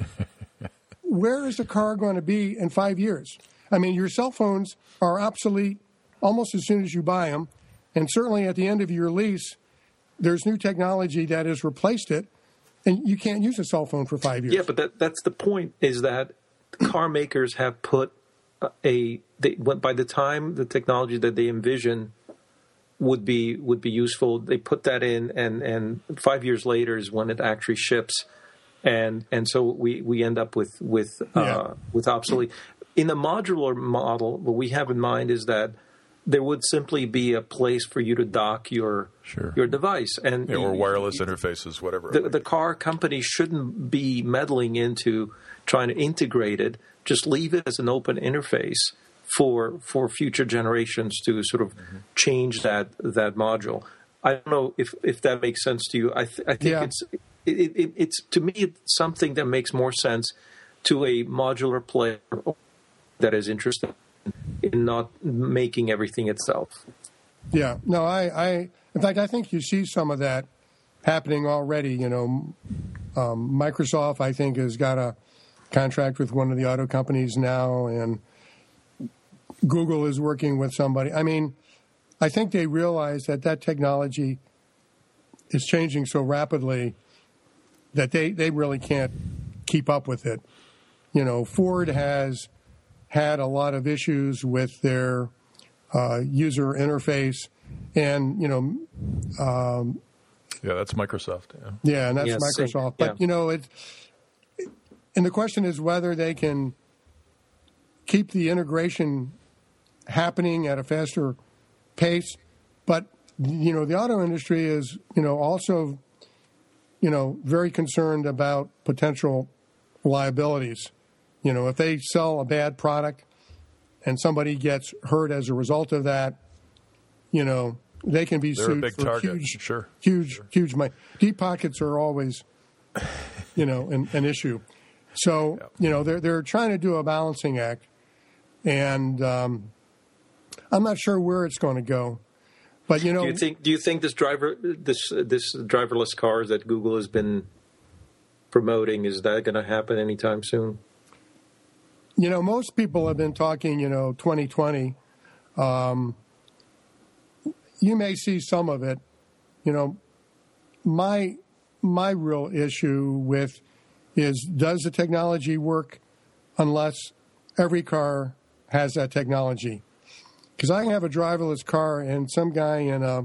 Where is the car going to be in five years? I mean, your cell phones are obsolete almost as soon as you buy them, and certainly at the end of your lease, there's new technology that has replaced it, and you can't use a cell phone for five years. Yeah, but that, that's the point, is that car makers have put a they, by the time the technology that they envision would be would be useful, they put that in, and, and five years later is when it actually ships, and and so we, we end up with with uh, yeah. with obsolete. In a modular model, what we have in mind is that there would simply be a place for you to dock your sure. your device, and yeah, or wireless you, interfaces, whatever. The, the car company shouldn't be meddling into trying to integrate it. Just leave it as an open interface for for future generations to sort of mm-hmm. change that that module. I don't know if, if that makes sense to you. I, th- I think yeah. it's it, it, it's to me it's something that makes more sense to a modular player that is interested in not making everything itself. Yeah, no, I, I in fact I think you see some of that happening already. You know, um, Microsoft I think has got a contract with one of the auto companies now, and Google is working with somebody. I mean, I think they realize that that technology is changing so rapidly that they, they really can't keep up with it. You know, Ford has had a lot of issues with their uh, user interface, and, you know... Um, yeah, that's Microsoft. Yeah, yeah and that's yes, Microsoft. yeah. But, you know, it, and the question is whether they can keep the integration happening at a faster pace. But, you know, the auto industry is, you know, also, you know, very concerned about potential liabilities. You know, if they sell a bad product and somebody gets hurt as a result of that, you know, they can be They're sued a big for target. huge, Sure. huge, sure. huge money. Deep pockets are always, you know, an, an issue. So, yeah. you know, they're they're trying to do a balancing act, and um, I'm not sure where it's going to go. But you know, do you think do you think this driver this this driverless cars that Google has been promoting, is that going to happen anytime soon? You know, most people have been talking, you know, twenty twenty. Um, you may see some of it. You know, my my real issue with is, does the technology work unless every car has that technology? Because I can have a driverless car and some guy in a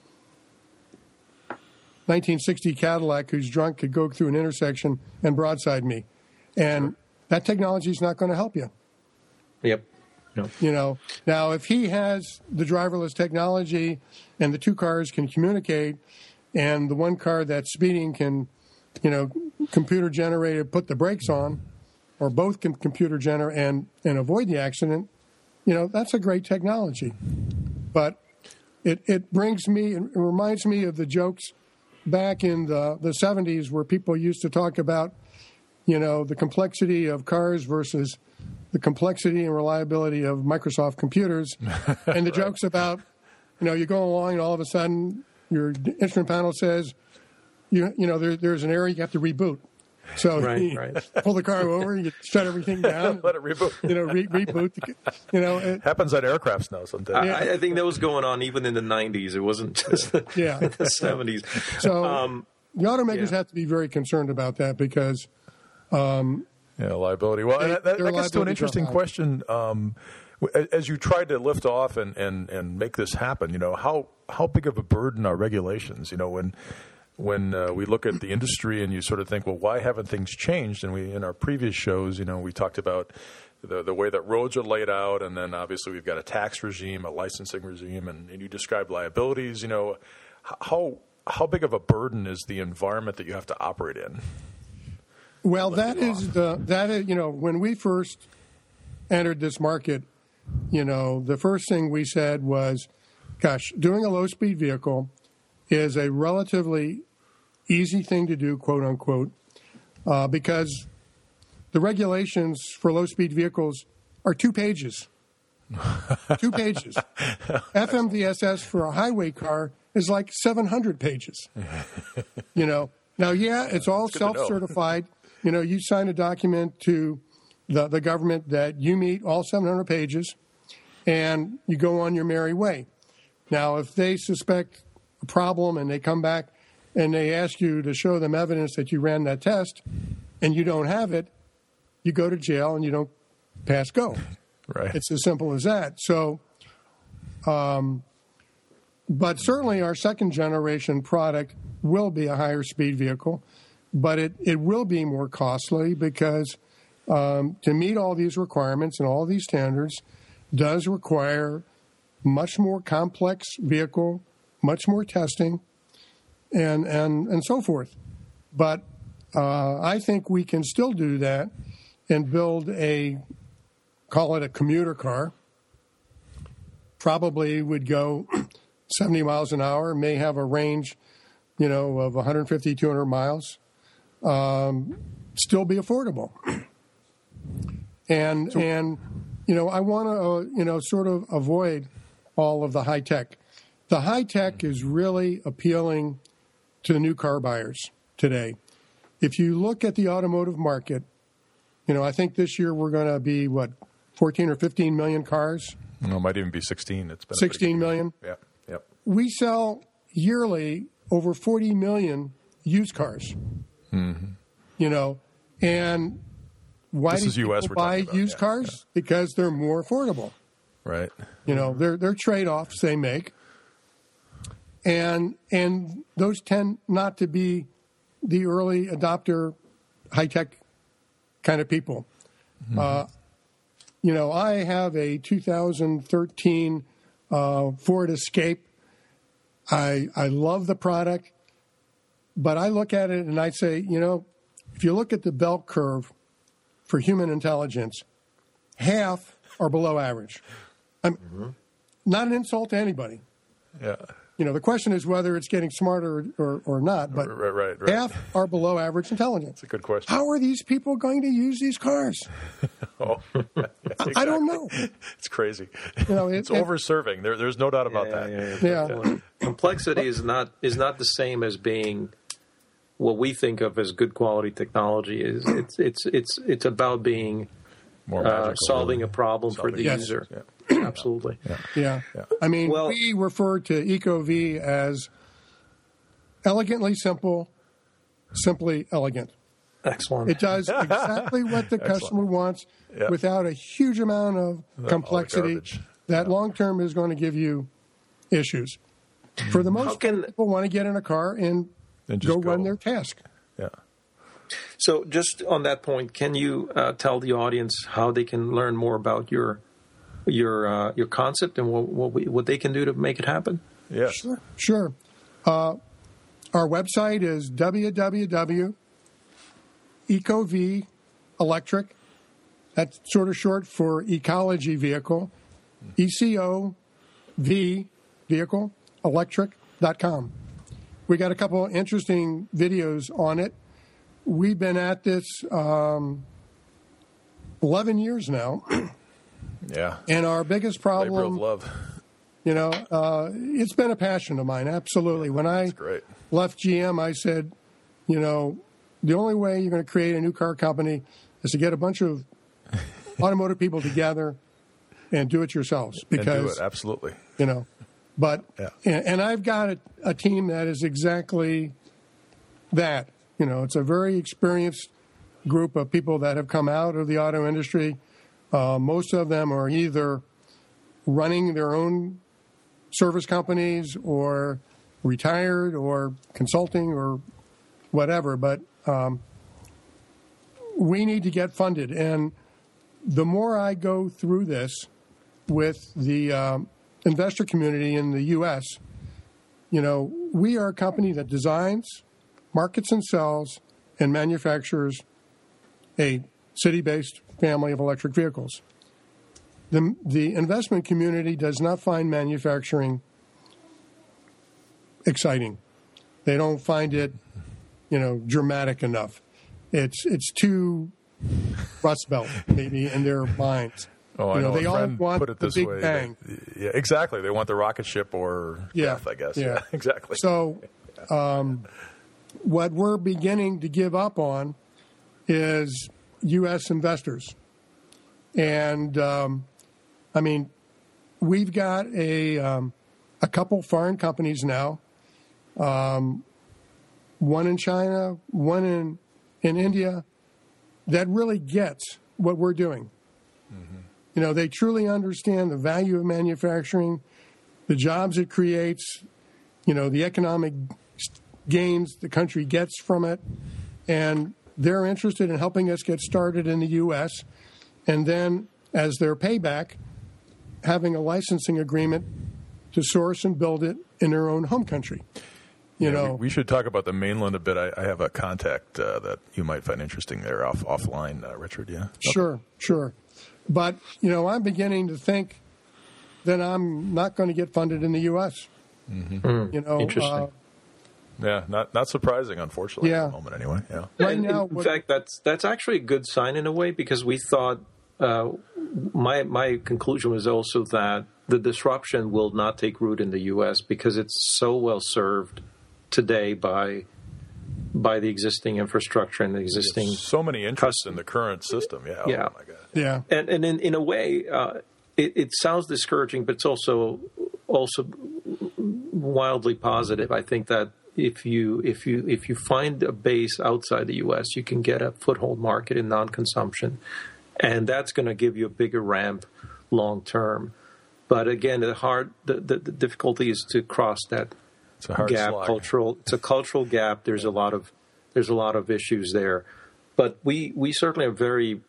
nineteen sixty Cadillac who's drunk could go through an intersection and broadside me. And sure. that technology is not going to help you. Yep. No. You know, now if he has the driverless technology and the two cars can communicate, and the one car that's speeding can, you know, computer generated put the brakes on, or both can computer generate and, and avoid the accident, you know, that's a great technology. But it, it brings me, it reminds me of the jokes back in the, the seventies where people used to talk about, you know, the complexity of cars versus the complexity and reliability of Microsoft computers. And the right. jokes about, you know, you go along and all of a sudden your instrument panel says, you, you know, there, there's an error, you have to reboot. So right, you right. pull the car over, you shut everything down. Let it reboot. You know, re- reboot. The, you know, it happens on aircrafts now sometimes. I, I think that was going on even in the nineties. It wasn't just the, yeah. the seventies. So um, the automakers yeah. have to be very concerned about that because um, yeah, liability. Well, they, that, that, that gets to an interesting high. question. Um, as you tried to lift off and, and, and make this happen, you know, how how big of a burden are regulations? You know, when when uh, we look at the industry and you sort of think, well, why haven't things changed? And we in our previous shows, you know, we talked about the the way that roads are laid out, and then obviously we've got a tax regime, a licensing regime, and, and you described liabilities. You know, how how big of a burden is the environment that you have to operate in? Well, that is the that is you know when we first entered this market, you know, the first thing we said was, gosh, doing a low speed vehicle is a relatively easy thing to do, quote unquote, uh, because the regulations for low speed vehicles are two pages. two pages. F M V S S for a highway car is like seven hundred pages. You know, now, yeah, it's all self certified. You know, you sign a document to the, the government that you meet all seven hundred pages, and you go on your merry way. Now, if they suspect a problem and they come back and they ask you to show them evidence that you ran that test and you don't have it, you go to jail and you don't pass go. Right. It's as simple as that. So, um, but certainly our second generation product will be a higher speed vehicle, but it, it will be more costly because um, to meet all these requirements and all these standards does require much more complex vehicle, much more testing, and and, and so forth. But uh, I think we can still do that and build a, call it a commuter car, probably would go seventy miles an hour, may have a range, you know, of one fifty, two hundred miles, um, still be affordable. And, so, and you know, I want to, uh, you know, sort of avoid all of the high tech. The high tech is really appealing to the new car buyers today. If you look at the automotive market, you know, I think this year we're going to be, what, fourteen or fifteen million cars? No, it might even be sixteen. It's been sixteen million? Yeah, yep. We sell yearly over forty million used cars. Mm-hmm. You know, and why this do is people U S buy about, used yeah, cars? Yeah. Because they're more affordable. Right. You know, they're, they're trade-offs they make. And and those tend not to be the early adopter, high-tech kind of people. Mm-hmm. Uh, you know, I have a two thousand thirteen uh, Ford Escape. I I love the product, but I look at it and I say, you know, if you look at the bell curve for human intelligence, half are below average. I'm mm-hmm. not an insult to anybody. Yeah. You know, the question is whether it's getting smarter or, or not, but right, right, right. half are below average intelligence. That's a good question. How are these people going to use these cars? oh, yeah, exactly. I don't know. It's crazy. You know, it, it's over-serving. There, there's no doubt about yeah, that. Yeah, yeah. yeah. yeah. Complexity is not is not the same as being what we think of as good quality technology. Is it's it's it's it's about being More uh, solving really. a problem solving for the yes. user. Yeah. Absolutely. Yeah. yeah. yeah. I mean, well, we refer to EcoV as elegantly simple, simply elegant. Excellent. It does exactly what the customer wants yeah. without a huge amount of complexity that yeah. long-term is going to give you issues. For the most can, part, people want to get in a car and, and go, go run their task. Yeah. So just on that point, can you uh, tell the audience how they can learn more about your your uh, your concept and what what, we, what they can do to make it happen? Yes. Sure. Sure. Uh, our website is w w w dot ecov electric. That's sort of short for ecology vehicle. E C O V, vehicle, electric dot com. We got a couple of interesting videos on it. We've been at this um, eleven years now. Yeah. And our biggest problem, labor of love. You know, uh, it's been a passion of mine, absolutely. When I great. left G M, I said, you know, the only way you're going to create a new car company is to get a bunch of automotive people together and do it yourselves. Because, and do it, absolutely. You know, but, yeah. and, and I've got a, a team that is exactly that. You know, it's a very experienced group of people that have come out of the auto industry. Uh, most of them are either running their own service companies or retired or consulting or whatever. But um, we need to get funded. And the more I go through this with the um, investor community in the U S, you know, we are a company that designs, markets and sells, and manufactures a city-based family of electric vehicles. The, the investment community does not find manufacturing exciting. They don't find it, you know, dramatic enough. It's it's too Rust Belt, maybe, in their minds. Oh, you I know, know. they a all friend want put it the this big way. bang. They, yeah, exactly. They want the rocket ship or yeah. death, I guess. Yeah, yeah exactly. So um, what we're beginning to give up on is U S investors. And, um, I mean, we've got a um, a couple foreign companies now, um, one in China, one in, in India, that really gets what we're doing. Mm-hmm. You know, they truly understand the value of manufacturing, the jobs it creates, you know, the economic gains the country gets from it, and they're interested in helping us get started in the U S, and then, as their payback, having a licensing agreement to source and build it in their own home country. You yeah, know, we, we should talk about the mainland a bit. I, I have a contact uh, that you might find interesting there off offline, uh, Richard. Yeah, sure, okay. sure. But you know, I'm beginning to think that I'm not going to get funded in the U S. Mm-hmm. Mm, you know, interesting. Uh, Yeah, not not surprising, unfortunately, yeah. at the moment anyway. Yeah. Right and now, in what, fact, that's that's actually a good sign in a way, because we thought uh, my my conclusion was also that the disruption will not take root in the U S because it's so well served today by by the existing infrastructure and the existing so many interests custom. in the current system. Yeah. Yeah. Oh my God. yeah. And and in, in a way, uh, it, it sounds discouraging, but it's also also wildly positive. I think that if you if you if you find a base outside the U S, you can get a foothold market in non-consumption, and that's going to give you a bigger ramp long term. But again, the hard the, the, the difficulty is to cross that it's a hard gap. slog. Cultural, it's a cultural gap. There's a lot of there's a lot of issues there, but we we certainly are very,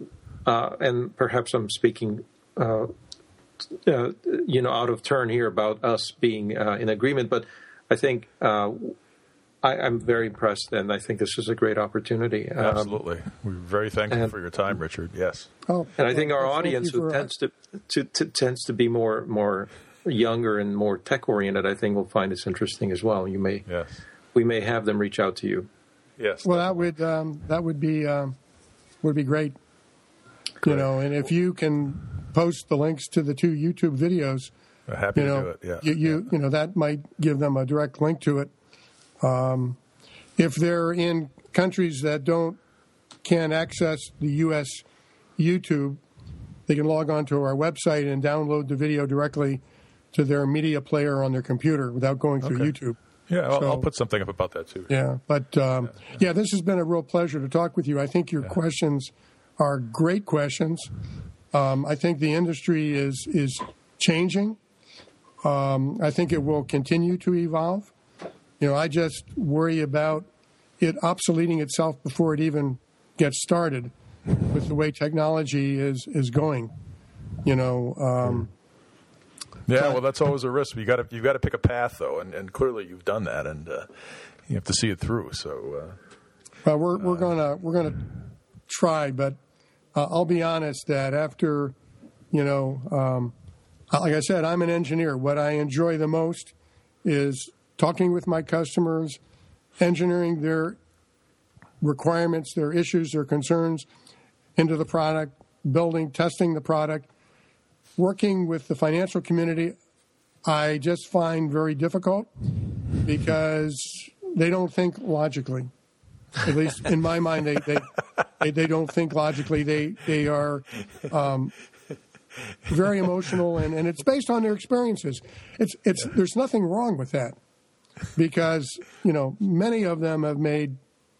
uh, and perhaps I'm speaking. Uh, Uh, you know, out of turn here about us being uh, in agreement, but I think uh, I, I'm very impressed, and I think this is a great opportunity. Um, Absolutely, we're very thankful and, for your time, Richard. Yes, Oh, and I think well, our thank audience, you who for, tends to, to, to tends to be more more younger and more tech oriented, I think will find this interesting as well. You may, yes, we may have them reach out to you. Yes. Well, that would um, that would be um, would be great. Great. You know, and if you can post the links to the two YouTube videos, I'm happy you know, to do it. Yeah. You, you yeah. you know, that might give them a direct link to it. Um, if they're in countries that don't can't access the U S YouTube, they can log on to our website and download the video directly to their media player on their computer without going through Okay. YouTube. Yeah, I'll, So- I'll put something up about that too. Yeah, but um, yeah, this has been a real pleasure to talk with you. I think your Yeah. questions are great questions. Um, I think the industry is is changing. Um, I think it will continue to evolve. You know, I just worry about it obsoleting itself before it even gets started with the way technology is is going. You know. Um, Yeah, well, that's always a risk. You got to you got to pick a path though, and, and clearly you've done that, and uh, you have to see it through. So, uh, well, we're we're gonna we're gonna try, but uh, I'll be honest that after, you know, um, like I said, I'm an engineer. What I enjoy the most is talking with my customers, engineering their requirements, their issues, their concerns into the product, building, testing the product. Working with the financial community, I just find very difficult because they don't think logically. At least in my mind, they they, they, they don't think logically. They they are um, very emotional, and, and it's based on their experiences. It's it's there's nothing wrong with that because you know many of them have made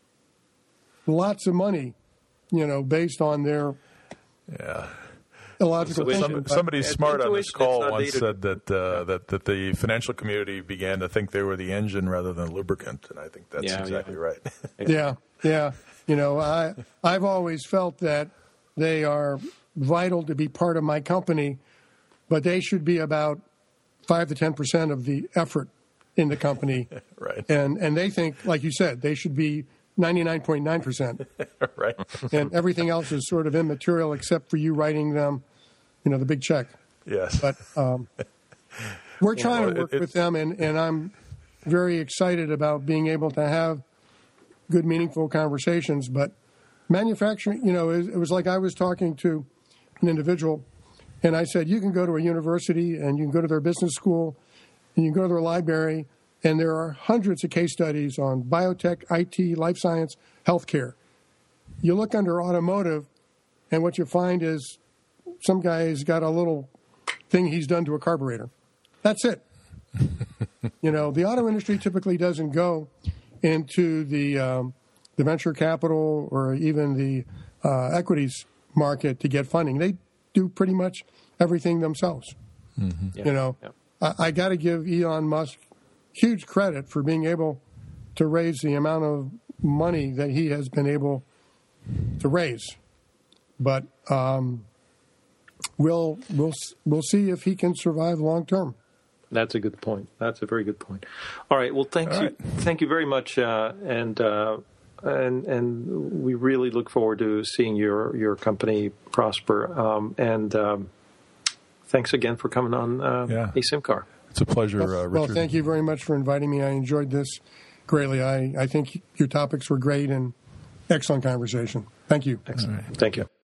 lots of money, you know, based on their yeah. illogical So thinking. some, But somebody smart on this call not once dated. said that, uh, that that the financial community began to think they were the engine rather than lubricant, and I think that's Yeah, exactly yeah. right. yeah, yeah. You know, I I've always felt that they are vital to be part of my company, but they should be about five to ten percent of the effort in the company. Right. And and they think, like you said, they should be ninety-nine point nine percent. Right. And everything else is sort of immaterial except for you writing them, you know, the big check. Yes. But um, we're trying Well, to work it- with them, and, and I'm very excited about being able to have good, meaningful conversations. But manufacturing, you know, it, it was like I was talking to an individual, and I said, you can go to a university, and you can go to their business school, and you can go to their library, and there are hundreds of case studies on biotech, I T, life science, healthcare. You look under automotive, and what you find is some guy's got a little thing he's done to a carburetor. That's it. You know, the auto industry typically doesn't go into the um, the venture capital or even the uh, equities market to get funding. They do pretty much everything themselves. Mm-hmm. Yeah. You know, Yeah. I, I got to give Elon Musk huge credit for being able to raise the amount of money that he has been able to raise. But um, we'll we'll we'll see if he can survive long term. That's a good point. That's a very good point. All right. Well, thank All you. right. Thank you very much, uh, and uh, and and we really look forward to seeing your your company prosper. Um, and um, thanks again for coming on uh, Yeah. eSIMCAR. It's a pleasure, uh, Richard. Well, thank you very much for inviting me. I enjoyed this greatly. I, I think your topics were great and excellent conversation. Thank you. Excellent. Thank you.